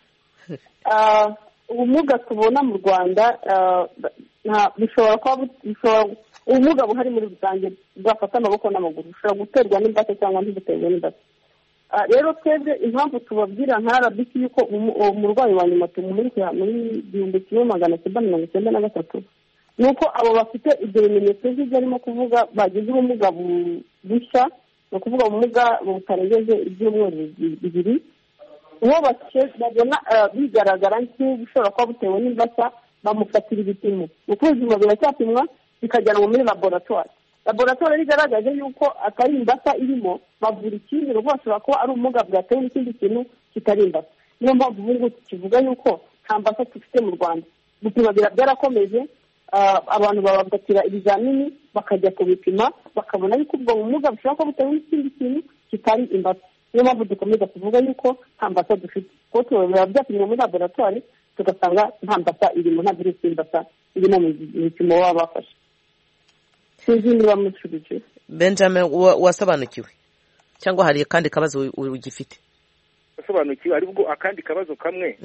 ubumuga tubona mu Rwanda bishobora kuba bishobora ubumuga buhari muri rusange bwafata amaboko n'amaguru bushobora guterwa n'imbasa cyangwa ntibuterwe n'imbasa. Rero twebwe impamvu tubabwira nka R B C yuko umurwayi wa nyuma tumumurikira muri igihumbi kimwe magana cyenda mirongo icyenda na gatatu ni uko abo bafite ibyo bimenyetso by'ibyo arimo kuvuga bagize ubumuga bushya, ni ukuvuga ubumuga butarengeje ibyumweru bibiri, uwo babona bigaragara nk'ubushobora kuba butewe n'imbasa bamufatira ibipimo. Ni ukuvuga ibipimo biracyapimwa bikajyanwa muri laboratwari. Laboratwari igaragaje yuko atari imbasa irimo, bavura ikindi rwose bashobora kuba ari ubumuga bwatewe n'ikindi kintu kitari imbasa. Niyo mpamvu ubu ngubu tukivuga yuko nta mbasa dufite mu Rwanda. Gupima byarakomeje, abantu babafatira ibizamini bakajya kubipima bakabona yuko ubwo bumuga bushobora kuba butewe n'ikindi kintu kitari imbasa. Niyo mpamvu dukomeza kuvuga yuko nta mbasa dufite, kuko biba byapimwe muri laboratwari tugasanga nta mbasa irimo, nta virusi y'imbasa irimo mu bipimo baba bafashe. Benjamin, wasobanukiwe cyangwa hari akandi kabazo ugifite? wasobanukiwe, aribwo akandi kabazo kamwe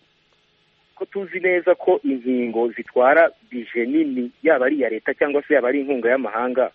ko tuzi neza ko inkingo zitwara bije nini, yaba ari iya leta cyangwa se yaba ari inkunga y'amahanga.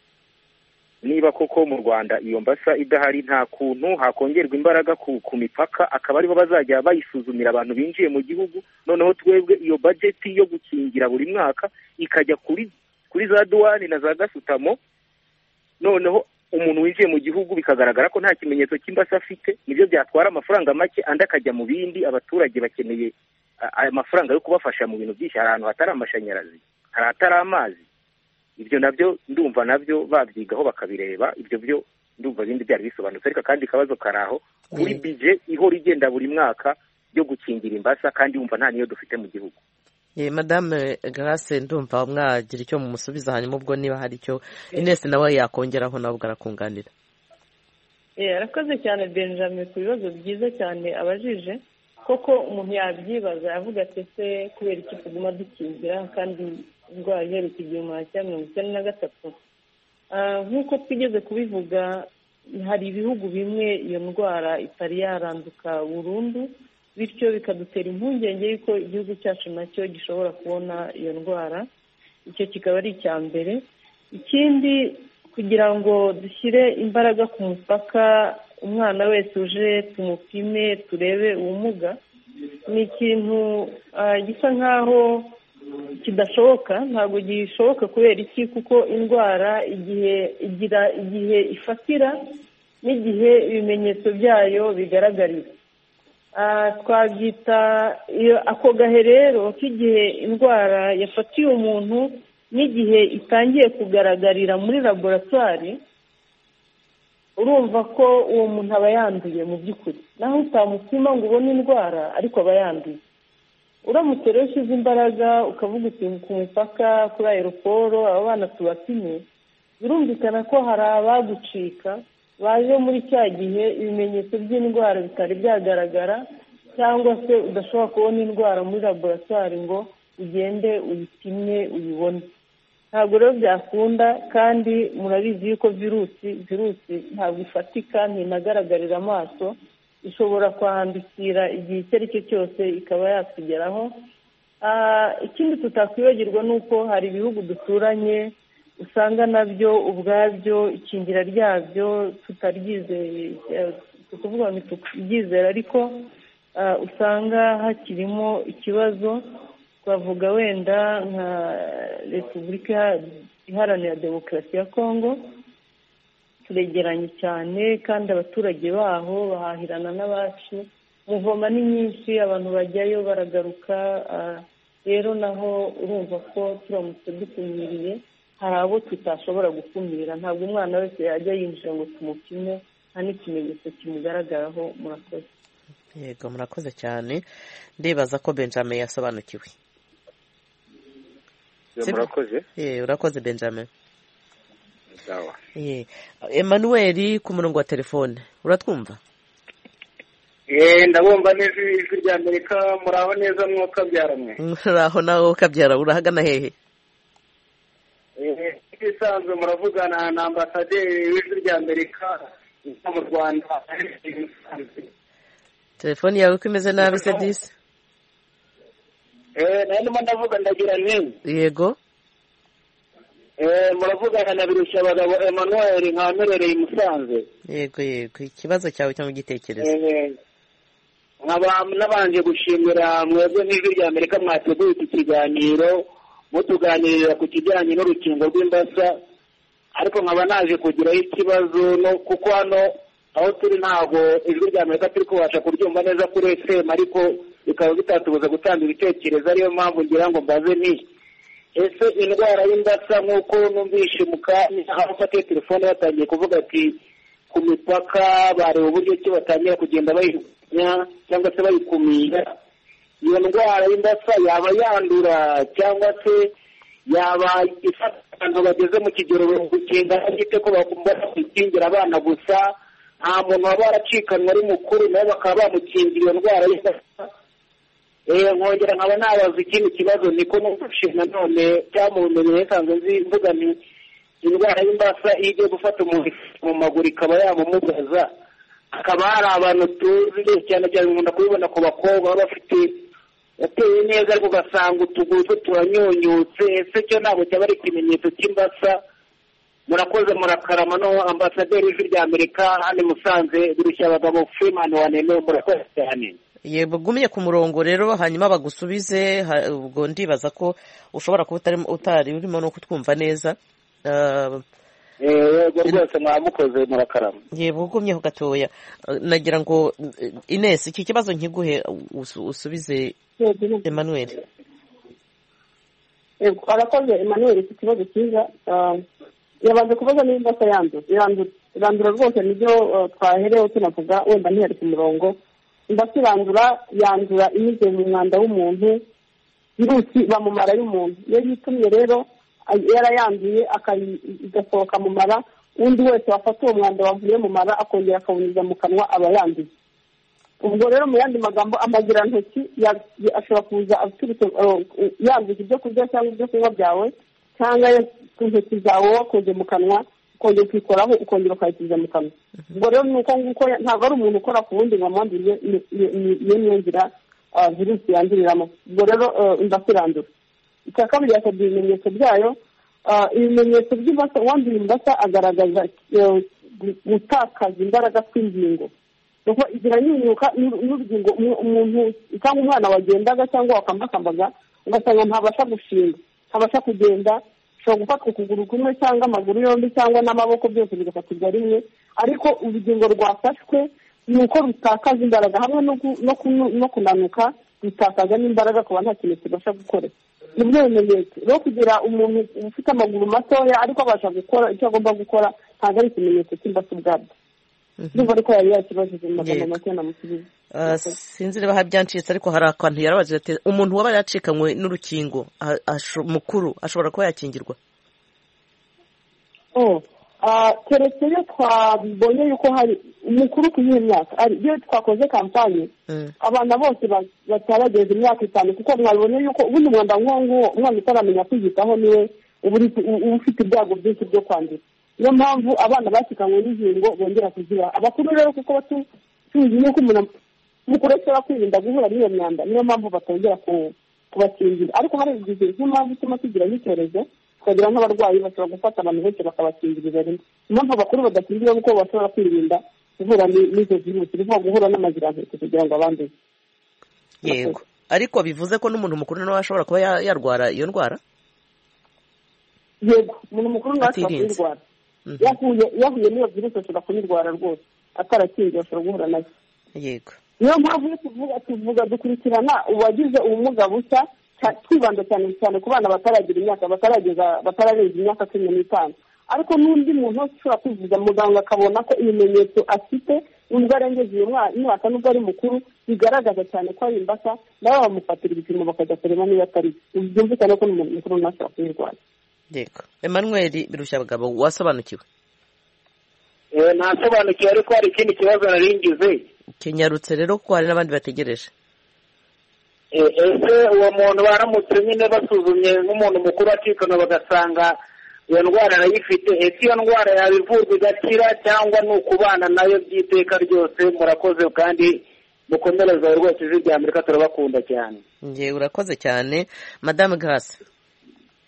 Niba koko mu Rwanda iyo mbasa idahari, nta kuntu hakongerwa imbaraga ku, ku mipaka akaba aribo bazajya bayisuzumira abantu binjiye mu gihugu, noneho twebwe iyo budget yo gukingira buri mwaka ikajya kuri kuri za duwani na za gasutamo, noneho umuntu winjiye mu gihugu bikagaragara ko nta kimenyetso cy'imbasa afite, nibyo byatwara amafaranga make andi akajya mu bindi. Abaturage bakeneye aya mafaranga yo kubafasha mu bintu byinshi, hari ahantu hatari amashanyarazi, hari hatari amazi. Ibyo nabyo ndumva nabyo babyigaho bakabireba, ibyo byo ndumva bindi byari bisobanutse. Ariko kandi kabazo karaho kuri budget ihora igenda buri mwaka yo gukingira imbasa, kandi umva nta niyo dufite mu gihugu. Ye Madame Grace, ndumva mwagira icyo mumusubiza, hanyuma ubwo niba hari icyo Ines nawe yakongeraho nawe bwarakunganira. Eh arakoze cyane Benjamin ku bibazo byiza cyane abajije. Koko umuntu yabyibaza yavuga ati se kubera iki tuguma dukingira kandi indwara iheruka igihumbi cya mirongo icyenda na gatatu. Nk'uko twigeze kubivuga, hari ibihugu bimwe iyo ndwara itari yaranduka burundu, bityo bikadutera impungenge yuko igihugu cyacu nacyo gishobora kubona iyo ndwara. Icyo kikaba ari icya mbere. Ikindi, kugira ngo dushyire imbaraga ku mupaka, umwana wese uje tumupime turebe ubumuga, ni ikintu gisa nk'aho kidashoboka. Ntabwo gishoboka kubera iki? Kuko indwara igihe igira igihe ifatira n'igihe ibimenyetso byayo bigaragarira. Twabyita ako gahe rero k'igihe indwara yafatiye umuntu n'igihe itangiye kugaragarira muri laboratwari. Urumva ko uwo muntu aba yanduye mu by'ukuri, naho utamupima ngo ubone indwara ariko aba yanduye. Uramutse rero ushyize imbaraga ukavuga uti ku mupaka kuri aeroporo aba bana tubapime, birumvikana ko hari abagucika baje muri cya gihe ibimenyetso by'indwara bitari byagaragara, cyangwa se udashobora kubona indwara muri laboratwari ngo ugende uyipimye uyibone. Ntabwo rero byakunda, kandi murabizi yuko virusi virusi ntabwo ifatika, ntinagaragarira amaso, ishobora kwandikira igihe icyo ari cyo cyose ikaba yatugeraho. Ikindi tutakwibagirwa ni uko hari ibihugu duturanye usanga nabyo ubwabyo ikingira ryabyo tutaryizeye, tukuvuga ngo tubyizera, ariko usanga hakirimo ikibazo. Twavuga wenda nka Repubulika Iharanira Demokarasi ya Kongo, turegeranye cyane kandi abaturage baho bahahirana n'abacu, muvoma ni nyinshi, abantu bajyayo baragaruka. Rero naho urumva ko turamutse dukumiriye hari abo tutashobora gukumira. Ntabwo umwana wese yajya yinjira ngo tumupime nta n'ikimenyetso kimugaragaraho. Murakoze. Yego, murakoze cyane. Ndibaza ko Benjamin yasobanukiwe. Murakoze. Eh urakoze Benjamin. Sawa. Eh Emmanuel ku murongo wa telefone, uratwumva? Eh ndabumva neza ijwi rya Amerika. Muraho neza mwuka byaramwe? Muraho nawo kabyara. Urahagana hehe? Eh isanzwe muravugana na ambasaderi w'ijwi rya Amerika mu Rwanda. Telefone yawe ko imeze nabi se disi? Eh nandi ndavuga ndagira nti. Yego. muravugana na birushya abagabo Emmanuel nkamerereye i Musanze. Yego yego, ikibazo cyawe cyangwa igitekerezo? nkaba nabanje gushimira mwebwe n'ijwi rya Amerika mwateguye iki kiganiro mutuganirira ku kijyanye n'urukingo rw'imbasa, ariko nkaba naje kugiraho ikibazo no kuko hano aho turi ntabwo ijwi rya Amerika turi kubasha kuryumva neza kuri F M, ariko bikaba bitatubuza gutanga ibitekerezo. Ariyo mpamvu ngira ngo mbaze ni ese indwara y'imbasa nk'uko numvishe mu kanya aho ufatiye telefone batangiye kuvuga ati ku mipaka bareba uburyo ki batangira kugenda bayirwanya cyangwa se bayikumira, iyo ndwara y'imbasa yaba yandura cyangwa se yaba ifata abantu bageze mu kigero kingana gite ko bagomba kwikingira abana gusa, nta muntu waba waracikanwe ari mukuru nawe bakaba bamukingira iyo ndwara y'imbasa? nkongera nkaba nabaza ikindi kibazo, niko numvise nanone cyamumenye nsanzwe nzi mvuga ni indwara y'imbasa iyo igiye gufata umuntu mu maguru ikaba yamumugaza, hakaba hari abantu tuzi cyane cyane nkunda kubibona ku bakobwa baba bafite yateye neza ariko ugasanga utuguru twe turanyunyutse. ese cyo ntabwo cyaba ari ikimenyetso cy'imbasa? murakoze murakarama. no ambasaderi w'ijwi rya Amerika hano Musanze birushya abagabo Freeman wanemewe, murakoze cyane. Yego, gumye ku murongo rero hanyuma bagusubize. Ubwo ndibaza ko ushobora kuba utari urimo no kutwumva neza. Yego rwose mwamukoze murakarama. Yego, gumyeho gatoya. Nagira ngo Ines iki kibazo nkiguhe usubize Emmanuel. Yego, arakoze Emmanuel, iki kibazo cyiza. Yabanze kubaza niba imbasa yandura. Irandura rwose nibyo twaherewe tunavuga, wenda ntiyari ku murongo. Imbasa irandura, yandura inyuze mu mwanda w'umuntu, virusi bamumara y'umuntu. Iyo yitumye rero yarayanduye igasohoka mu mara, undi wese wafata uwo mwanda wavuye mu mara akongera akawunyuza mu kanwa aba yanduye. ubwo rero mu yandi magambo amagirantoki ashobora kuza yanduza ibyo kurya cyangwa ibyo kunywa byawe, cyangwa ku ntoki zawe wakoze mu kanwa ukongera ukikoraho ukongera ukayitiza mu kanwa. ubwo rero ni uko nguko, ntabwo ari umuntu ukora ku wundi ngo amwandurire, iyo niyo nzira virusi yanduriramo. ubwo rero imbasa irandura. icya kabiri yasabye ibimenyetso byayo. ibimenyetso by'imbasa, uwanduye imbasa agaragaza gutakaza imbaraga kw'ingingo, kuko ziranyunyuka n'urugingo umuntu cyangwa umwana wagendaga cyangwa wakambakambaga ugasanga ntabasha gushinga, ntabasha kugenda, ushobora gufatwa ukuguru kumwe cyangwa amaguru yombi cyangwa n'amaboko byose bigafatirwa rimwe, ariko urugingo rwafashwe ni uko rutakaza imbaraga, hamwe no kunanuka rutakaza n'imbaraga kuba nta kintu kibasha gukora. nibyo bimenyetso rero kugira umuntu ufite amaguru matoya ariko abasha gukora icyo agomba gukora, ntabwo ari ikimenyetso cy'imbasa ubwabyo. Ndumva ariko yari yakibajije mu magambo make namusubiza. Sinzi niba habyancitse, ariko hari akantu yarabajije ati umuntu waba yacikanywe n'urukingo mukuru ashobora kuba yakingirwa? Oh, keretse iyo twabonye yuko hari umukuru ku yihe myaka, iyo twakoze kampanye abana bose batarageza imyaka itanu, kuko mwabonye yuko ubundi umwanda nk'uwo umwana utaramenya kwiyitaho niwe uba ufite ibyago byinshi byo kwandura. niyo mpamvu abana bacikanywe n'inkingo bongera kugira abakuru rero, kuko tuzi yuko umuntu mukuru ashobora kwirinda guhura n'iyo myanda, niyo mpamvu batongera kubakingira. ariko hari igihe nk'impamvu ituma tugira n'icyorezo tukagira nk'abarwayi bashobora gufata abantu benshi bakabakingiriza rimwe. impamvu abakuru badakingira kuko bashobora kwirinda guhura n'izo virusi, bivuga guhura n'amazirantoki kugira ngo abanduze. Yego, ariko bivuze ko n'umuntu mukuru nawe ashobora kuba yarwara iyo ndwara? Yego, umuntu mukuru nawe ashobora kuyirwara. yahuye n'iyo virusi ashobora kuyirwara rwose, atarakingiye ashobora guhura nayo. Yego, niyo mpamvu iyo tuvuga tuvuga dukurikirana uwagize ubumuga bushya, twibanda cyane cyane ku bana bataragira imyaka batarageza batararenza imyaka cumi n'itanu. ariko n'undi muntu wese ushobora kwivuza muganga akabona ko ibimenyetso afite nubwo arengeje iyo myaka, nubwo ari mukuru, bigaragaza cyane ko ari imbasa, nabo bamufatira ibipimo bakajya kureba niba atari. byumvikane ko n'umuntu mukuru nawe ashobora kuyirwara. Yego, Emmanuel Birushya-Abagabo, wasobanukiwe? Eh, nasobanukiwe, ariko hari ikindi kibazo naringize. Kinyarutse rero ko hari n'abandi bategereje. ese uwo muntu baramutse nyine basuzumye nk'umuntu mukuru acikana bagasanga iyo ndwara arayifite, ese iyo ndwara yabivurwa igakira cyangwa ni ukubana nayo by'iteka ryose? Murakoze kandi mukomereza rwose, ijwi rya Amerika turabakunda cyane. Ngewe urakoze cyane. Madame Grace.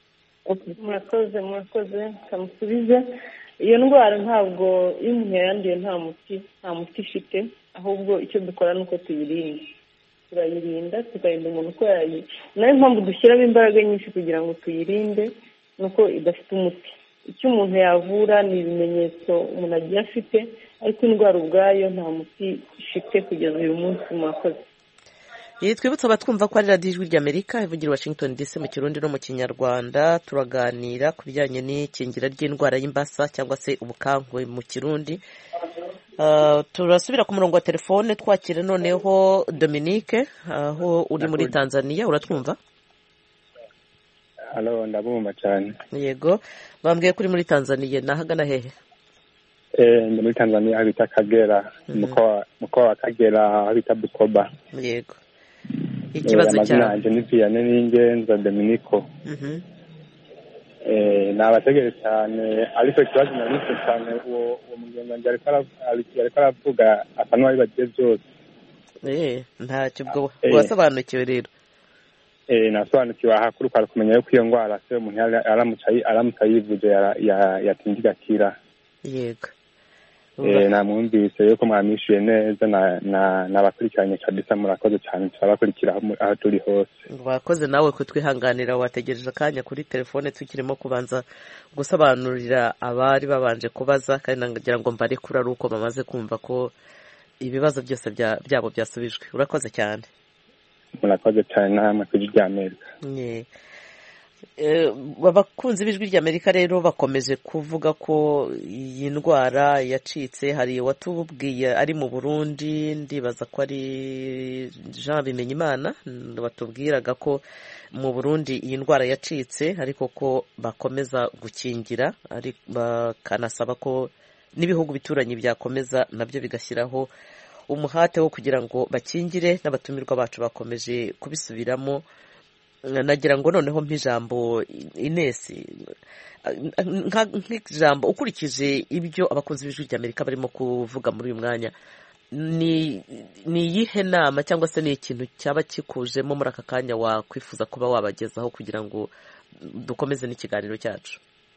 murakoze murakoze kamusubize. Iyo ndwara ntabwo iyo umuntu yayanduye nta muti nta muti ifite, ahubwo icyo dukora ni uko tuyirinda turayirinda tukarinda umuntu uko yayi. nayo mpamvu dushyiramo imbaraga nyinshi kugira ngo tuyirinde, ni uko idafite umuti. icyo umuntu yavura ni ibimenyetso umuntu agiye afite, ariko indwara ubwayo nta muti ifite kugeza uyu munsi. murakoze. twibutsa abatwumva ko ari radiyo ijwi ry'Amerika ivugira i Washington D C mu kirundi no mu kinyarwanda. turaganira ku bijyanye n'ikingira ry'indwara y'imbasa cyangwa se ubukangwe mu kirundi. turasubira ku murongo wa telefone twakira noneho Dominique aho uri muri Tanzania. uratwumva? halo, ndabumva cyane. yego, bambwiye ko uri muri Tanzania. nahagana hehe? eh ndi muri Tanzania aho bita Kagera, mukoa mukoa wa Kagera aho bita Bukoba. yego, ikibazo cyawe? Amazina ni Vianney Ningenza Dominico. mhm eh nabategere cyane, ariko ikibazo nabise cyane uwo uwo mugenzi njye ariko aravuga asanwa ari bagiye byose. eh ntacyo ubwo wasobanukiwe rero? eh nasobanukiwe hakuru kwa kumenya yuko iyo ndwara se umuntu aramucayi aramutayivuje yatindigakira. yego, eh namwumvise yuko mwamishuye neza na na nabakurikiranye kabisa. murakoze cyane, turabakurikira aho turi hose. wakoze nawe kutwihanganira, wategereje akanya kuri telefone tukirimo kubanza gusobanurira abari babanje kubaza, kandi nagira ngo mbare kuri ari uko bamaze kumva ko ibibazo byose byabo byasubijwe. urakoze cyane. murakoze cyane namwe ku ijwi ry'Amerika. abakunzi b'ijwi ry'Amerika rero bakomeje kuvuga ko iyi ndwara yacitse. hari watubwiye ari mu Burundi, ndibaza ko ari Jean Bimenyimana, batubwiraga ko mu Burundi iyi ndwara yacitse, ariko ko bakomeza gukingira, bakanasaba ko n'ibihugu bituranye byakomeza nabyo bigashyiraho umuhate wo kugira ngo bakingire. n'abatumirwa bacu bakomeje kubisubiramo. nagira ngo noneho mp'ijambo Ines, nk'ijambo ukurikije ibyo abakunzi b'ijwi ry'Amerika barimo kuvuga muri uyu mwanya, ni ni iyihe nama cyangwa se ni ikintu cyaba kikujemo muri aka kanya wakwifuza kuba wabagezaho kugira ngo dukomeze n'ikiganiro cyacu?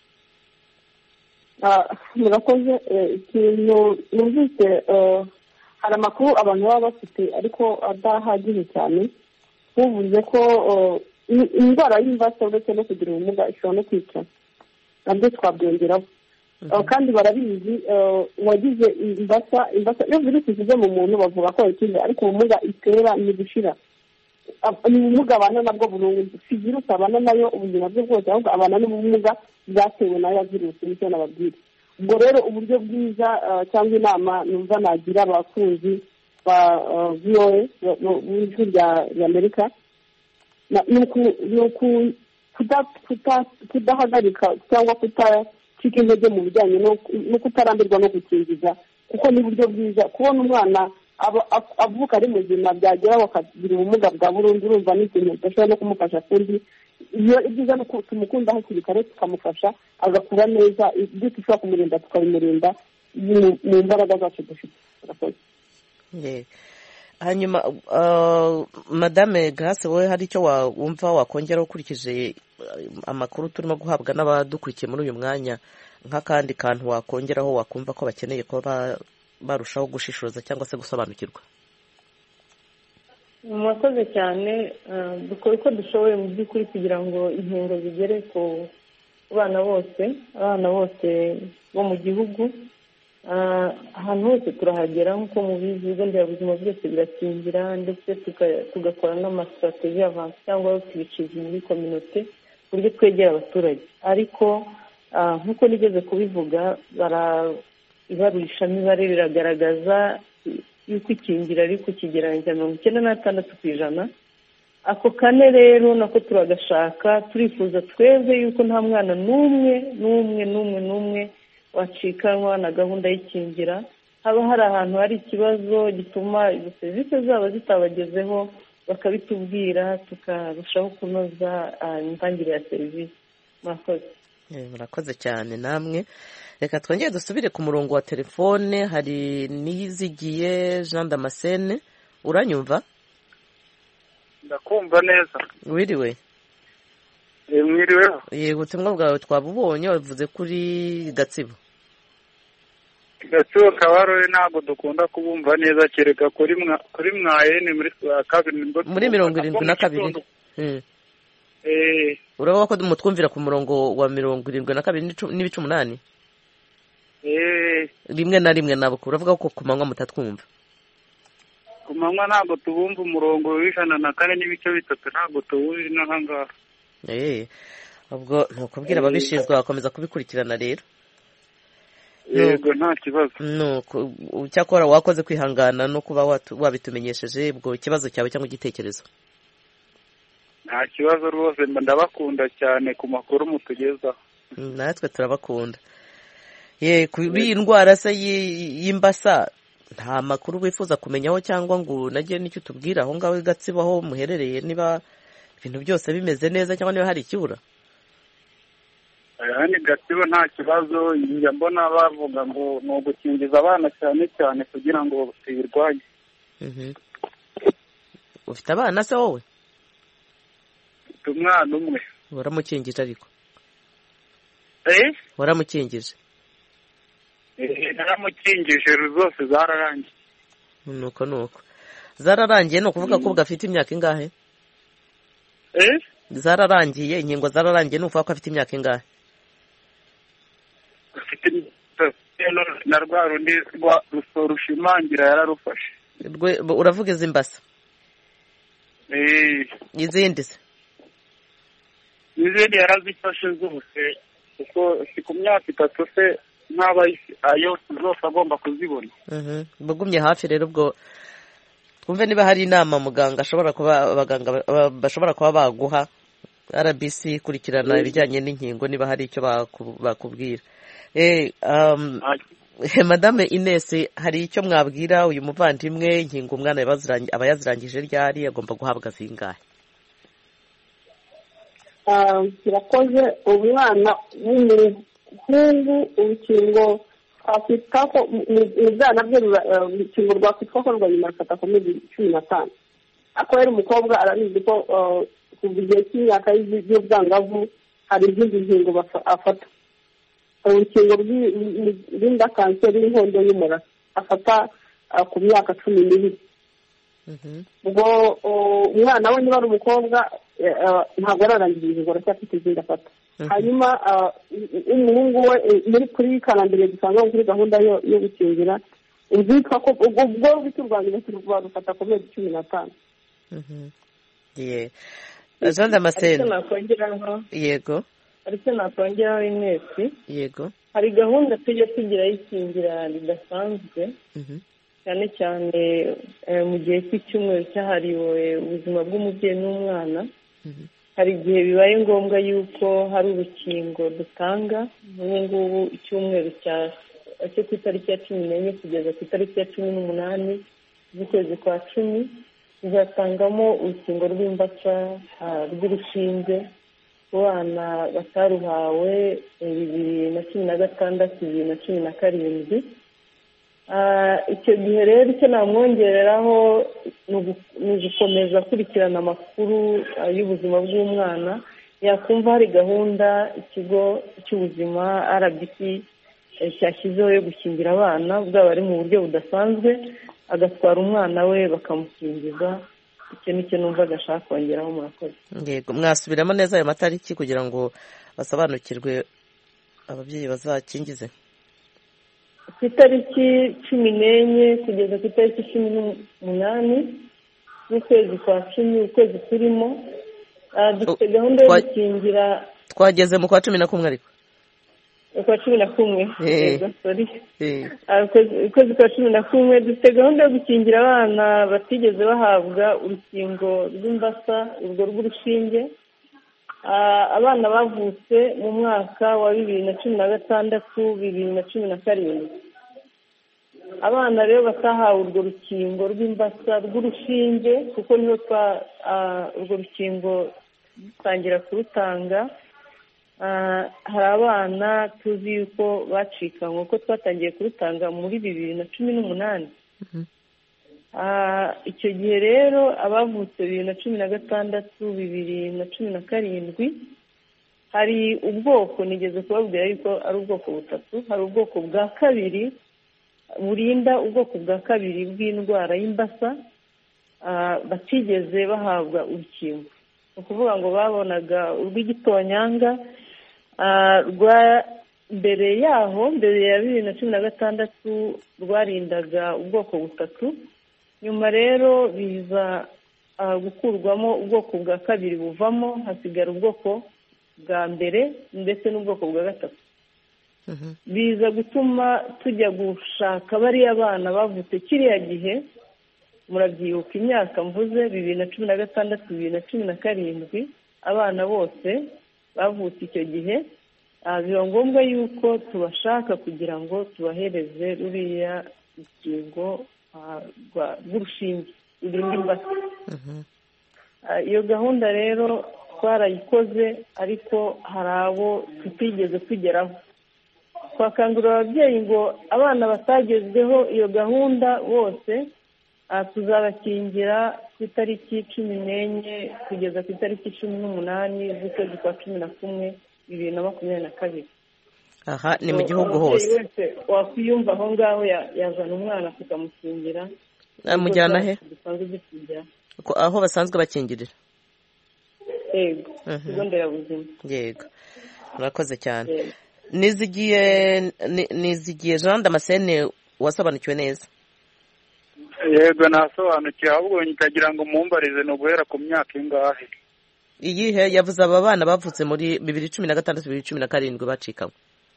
murakoze. ikintu numvise, hari amakuru abantu baba bafite ariko adahagije cyane. buvuze ko indwara y'imbasa uretse no kugira ubumuga ishobora no kwica, nabyo twabyongeraho. kandi barabizi, uwagize imbasa imbasa iyo virusi zize mu muntu bavuga ko yakize, ariko ubumuga itera ni gushira. ni ubumuga abana nabwo burundu, si virusi abana nayo ubuzima bwe bwose, ahubwo abana n'ubumuga bwatewe na ya virusi, nicyo nababwira. ubwo rero uburyo bwiza cyangwa inama numva nagira abakunzi ba V O A b'ijwi ry'Amerika ni kudahagarika cyangwa kutacika intege mu bijyanye no kutarambirwa no gukingiza, kuko ni uburyo bwiza. kubona umwana avuka ari muzima byageraho akagira ubumuga bwa burundu, urumva ni ikintu udashobora no kumufasha kundi. iyo ibyiza ni uko tumukunda hakiri kare tukamufasha agakura neza, ibyo dushobora kumurinda tukabimurinda mu mbaraga zacu dufite. hanyuma madame Grace, wowe hari icyo wumva wakongera ukurikije amakuru turimo guhabwa n'abadukurikiye muri uyu mwanya, nk'akandi kantu wakongeraho wakumva ko bakeneye kuba barushaho gushishoza cyangwa se gusobanukirwa? murakoze cyane. dukora uko dushoboye mu by'ukuri kugira ngo inkingo zigere ku bana bose abana bose bo mu gihugu. ahantu hose turahagera, nk'uko mubizi ibigo nderabuzima byose birakingira, ndetse tugakora n'amasitrategi avansi cyangwa tubiciza muri kominote ku buryo twegera abaturage. ariko nk'uko nigeze kubivuga, ibarurisha imibare biragaragaza yuko ikingira ari ku kigereranyo cya mirongo icyenda n'atandatu ku ijana. ako kane rero nako turagashaka, turifuza twebwe yuko nta mwana n'umwe n'umwe n'umwe n'umwe wacikanwa na gahunda y'ikingira. haba hari ahantu hari ikibazo gituma izo serivisi zabo zitabagezeho bakabitubwira, tukarushaho kunoza imitangire ya serivisi. murakoze. murakoze cyane namwe. reka twongere dusubire ku murongo wa telefone. hari Niyizigiye Jean Damascene, uranyumva? ndakumva neza. wiriwe? mwiriweho. Yego, ubutumwa bwawe twabubonye, wavuze kuri Gatsibo. Gatsibo Kabarore ntabwo dukunda kubumva neza, kereka kuri mwa kuri mwayene muri kabiri muri mirongo irindwi na kabiri. Eh, urabona ko mutwumvira ku murongo wa mirongo irindwi na kabiri n'ibice umunani. Eh, rimwe na rimwe nabo uravuga ko ku manywa mutatwumva. ku manywa ntabwo tubumva umurongo w'ijana na kane n'ibice bitatu, ntabwo tuwuzi n'ahangaha. Eh, ubwo ntukubwira ababishinzwe bakomeza kubikurikirana rero. Yego, nta kibazo. Nuko cyakora wakoze kwihangana no kuba wabitumenyesheje ubwo ikibazo cyawe cyangwa igitekerezo. Nta kibazo rwose, ndabakunda cyane ku makuru mutugezaho. Natwe turabakunda. Ye, kuri indwara se y'imbasa nta makuru wifuza kumenyaho cyangwa ngo nagiye nicyo tubwira aho ngaho Gatsibo aho muherereye, niba ibintu byose bimeze neza cyangwa niba hari ikibura? Ayandi Gatsibo nta kibazo, njya mbona bavuga ngo ni ugukingiza abana cyane cyane kugira ngo tuyirwanye. Ufite abana se wowe? Ufite umwana umwe. Waramukingije ariko? Eh? Waramukingije? Eh, naramukingije zose zararangiye. Nuko nuko. Zararangiye no kuvuga ko gafite imyaka ingahe? Eh? Zararangiye, inkingo zararangiye no kuvuga ko afite imyaka ingahe? Afite na rwa rundi rwa rushimangira yararufashe. Uravuga izi mbasa? Eh. Izindi se? Izindi yarazifashe zose kuko si ku myaka itatu se nk'aba ayo zose agomba kuzibona. Mhm. Bagumye hafi rero ubwo twumve niba hari inama muganga ashobora kuba abaganga bashobora kuba baguha, R B C kurikirana ibijyanye n'inkingo niba hari icyo bakubwira. Eh, um, Madame Ines, hari icyo mwabwira uyu muvandimwe, inkingo umwana aba yazirangije ryari, agomba guhabwa zingahe? kirakoze umwana w'umuhungu urukingo twakita ko mu bwana bwe urukingo rwakwitwa ko rwa nyuma rufata ku mezi cumi n'atanu, ariko rero umukobwa arabizi ko kuva igihe cy'imyaka y'ubwangavu hari izindi nkingo afata. Urukingo rw'inda kanseri y'inkondo y'umura afata ku myaka cumi n'ibiri. ubwo umwana we niba ari umukobwa ntabwo ararangiza ingingo, aracyafite izindi afata. hanyuma umuhungu we muri kuri karandire dusanga kuri gahunda yo gukingira uzitwa ko ubwo biturwanya barufata ku mezi cumi n'atanu. Jean Damascene, yego, ariko nakongeraho Inesi, yego, hari gahunda tujya tugira y'ikingira ridasanzwe cyane cyane mu gihe cy'icyumweru cyahariwe ubuzima bw'umubyeyi n'umwana. Hari igihe bibaye ngombwa yuko hari urukingo dutanga. Ubu ngubu icyumweru cyo ku itariki ya cumi n'enye kugeza ku itariki ya cumi n'umunani z'ukwezi kwa cumi tuzatangamo urukingo rw'imbasa rw'urushinge ku bana bataruhawe bibiri na cumi na gatandatu bibiri na cumi na karindwi. Icyo gihe rero icyo namwongereraho ni ugukomeza akurikirana amakuru y'ubuzima bw'umwana. Yakumva hari gahunda ikigo cy'ubuzima R B C cyashyizeho yo gukingira abana, bwaba ari mu buryo budasanzwe, agatwara umwana we bakamukingiza. Icyo ni cyo numva agashaka kongeraho. Murakoze. Yego, mwasubiramo neza ayo matariki kugira ngo basobanukirwe ababyeyi bazakingize. Ku itariki cumi n'enye kugeza ku itariki cumi n'umunani z'ukwezi kwa cumi, ukwezi turimo dufite gahunda yo gukingira. Twageze mu kwa cumi na kumwe ariko ukwa cumi na kumwe ukwezi kwa cumi na kumwe dufite gahunda yo gukingira abana batigeze bahabwa urukingo rw'imbasa, urwo rw'urushinge. Abana bavutse mu mwaka wa bibiri na cumi na gatandatu bibiri na cumi na karindwi. Abana rero batahawe urwo rukingo rw'imbasa rw'urushinge, kuko niho urwo rukingo dutangira kurutanga, hari abana tuzi yuko bacikanywe ko twatangiye kurutanga muri bibiri na cumi n'umunani. Icyo gihe rero abavutse bibiri na cumi na gatandatu bibiri na cumi na karindwi hari ubwoko nigeze kubabwira yuko ari ubwoko butatu. Hari ubwoko bwa kabiri burinda ubwoko bwa kabiri bw'indwara y'imbasa batigeze bahabwa urukingo. Ni ukuvuga ngo babonaga urw'igitonyanga rwa mbere yaho mbere ya bibiri na cumi na gatandatu rwarindaga ubwoko butatu, nyuma rero biza gukurwamo ubwoko bwa kabiri buvamo, hasigara ubwoko bwa mbere ndetse n'ubwoko bwa gatatu. Biza gutuma tujya gushaka bariya bana bavutse kiriya gihe, murabyibuka imyaka mvuze bibiri na cumi na gatandatu bibiri na cumi na karindwi, abana bose bavutse icyo gihe biba ngombwa yuko tubashaka kugira ngo tubahereze ruriya rukingo rw'urushinge rurinda imbasa. Iyo gahunda rero twarayikoze, ariko hari abo tutigeze tugeraho. Twakangurira ababyeyi ngo abana batagezweho iyo gahunda bose tuzabakingira ku itariki cumi n'enye kugeza ku itariki cumi n'umunani z'ukwezi kwa cumi na kumwe bibiri na makumyabiri na kabiri. Aha ni mu gihugu hose. Wese wakwiyumva aho ngaho yazana umwana tukamukingira. Amujyana he? Dusanzwe dukingira aho basanzwe bakingirira. Yego, ikigo nderabuzima. Yego, murakoze cyane. Nizigiye nizigiye Jean Damascene, wasobanukiwe neza? Yego nasobanukiwe, ahubwo nikagira ngo mumbarize no guhera ku myaka ingahe. Iyihe yavuze aba bana bavutse muri bibiri cumi na gatandatu bibiri cumi na karindwi bacikawe.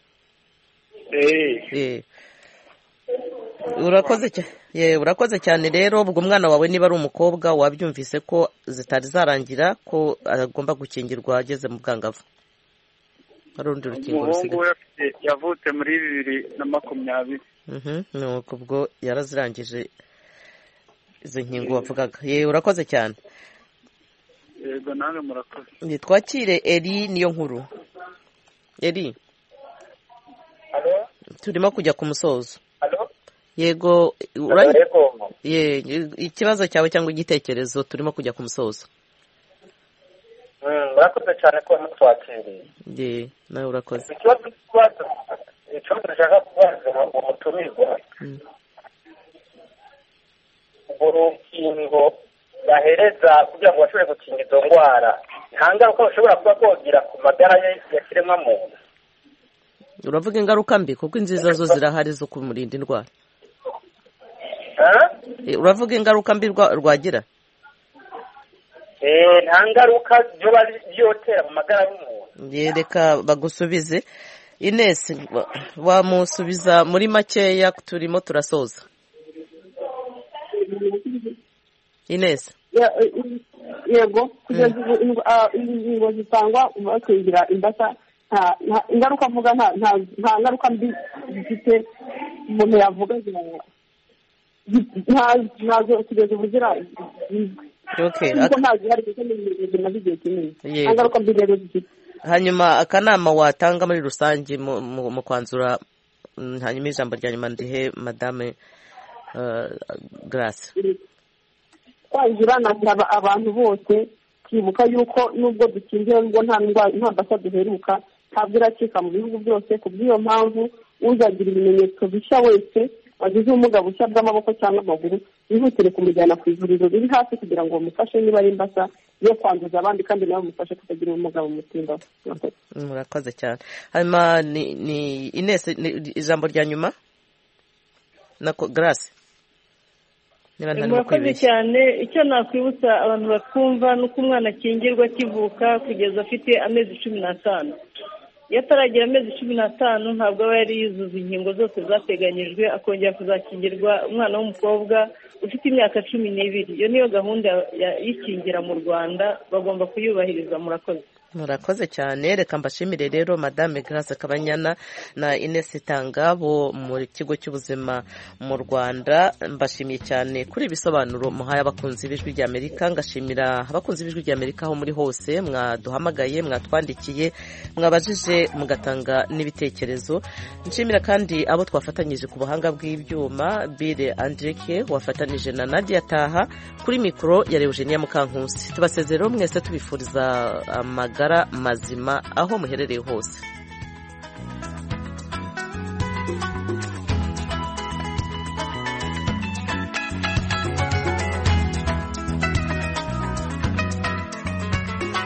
Eh. Eh. Urakoze cyane. Ye urakoze cyane rero, ubwo umwana wawe niba ari umukobwa wabyumvise ko zitari zarangira ko agomba gukingirwa ageze mu bwangavu. Harundi rukingo rusigaye. Yavutse muri bibiri na makumyabiri. Mhm, nuko ubwo yarazirangije izo nkingo wavugaga. Ye urakoze cyane. Yego nange murakoze. Nitwakire Eri niyo nkuru. Eri. Allo? Turimo kujya ku musozo. Allo? Yego, uranye. Ye, ikibazo cyawe cyangwa igitekerezo, turimo kujya ku musozo. Mm, murakoze cyane ko mutwakiriye. Ye, nawe urakoze. Ikibazo kibazo ikibazo nshaka kubaza umutumirwa. Mm. Urukingo bahereza kugira ngo bashobore gukinga izo ndwara, nta ngaruka bashobora kuba bogira ku magara ya kiremwamuntu. Uravuga ingaruka mbi kuko inziza zo zirahari zo kumurinda indwara. Eh? Uravuga ingaruka mbi rwagira? Eh, nta ngaruka byo byotera mu magara y'umuntu. Yereka bagusubize. Ines, wamusubiza muri makeya turimo turasoza. Ines. Yego, kugeza ingingo zitangwa bakingira imbasa, ingaruka avuga nta ngaruka mbi zifite umuntu yavuga ntazo kugeza ubuzira. Okay. Hanyuma akanama watanga muri rusange mu kwanzura, hanyuma ijambo rya nyuma ndihe Madame Grace. Kwanzura nasaba abantu bose kwibuka yuko nubwo dukingira nubwo nta ndwara nta mbasa duheruka ntabwo iracika mu bihugu byose. Ku bw'iyo mpamvu uzagira ibimenyetso bishya wese wagize ubumuga bushya bw'amaboko cyangwa amaguru, yihutire kumujyana ku ivuriro riri hafi kugira ngo bamufashe niba ari imbasa yo kwanduza abandi, kandi nawe bamufashe kutagira ubumuga bumutindaho. Murakoze cyane. Hanyuma ni Ines, ijambo rya nyuma na Grace. Murakoze cyane. Icyo nakwibutsa abantu batwumva ni uko umwana akingirwa akivuka kugeza afite amezi cumi n'atanu. Iyo ataragira amezi cumi n'atanu ntabwo aba yari yuzuza inkingo zose zateganyijwe, akongera kuzakingirwa umwana w'umukobwa ufite imyaka cumi n'ibiri. Iyo niyo gahunda y'ikingira mu Rwanda, bagomba kuyubahiriza. Murakoze. Murakoze cyane. Reka mbashimire rero Madame Grace Kabanyana na Ines Tangabo mu kigo cy'ubuzima mu Rwanda. Mbashimiye cyane kuri ibisobanuro muhaye abakunzi b'ijwi rya Amerika. Ngashimira abakunzi b'ijwi rya Amerika aho muri hose, mwaduhamagaye, mwatwandikiye, mwabajije, mugatanga n'ibitekerezo. Nshimira kandi abo twafatanyije ku buhanga bw'ibyuma, Bire Andreke wafatanije na Nadia Taha, kuri mikoro ya Eugenia Mukankusi. Tubasezerero mwese tubifuriza amagara amagara mazima aho muherereye hose.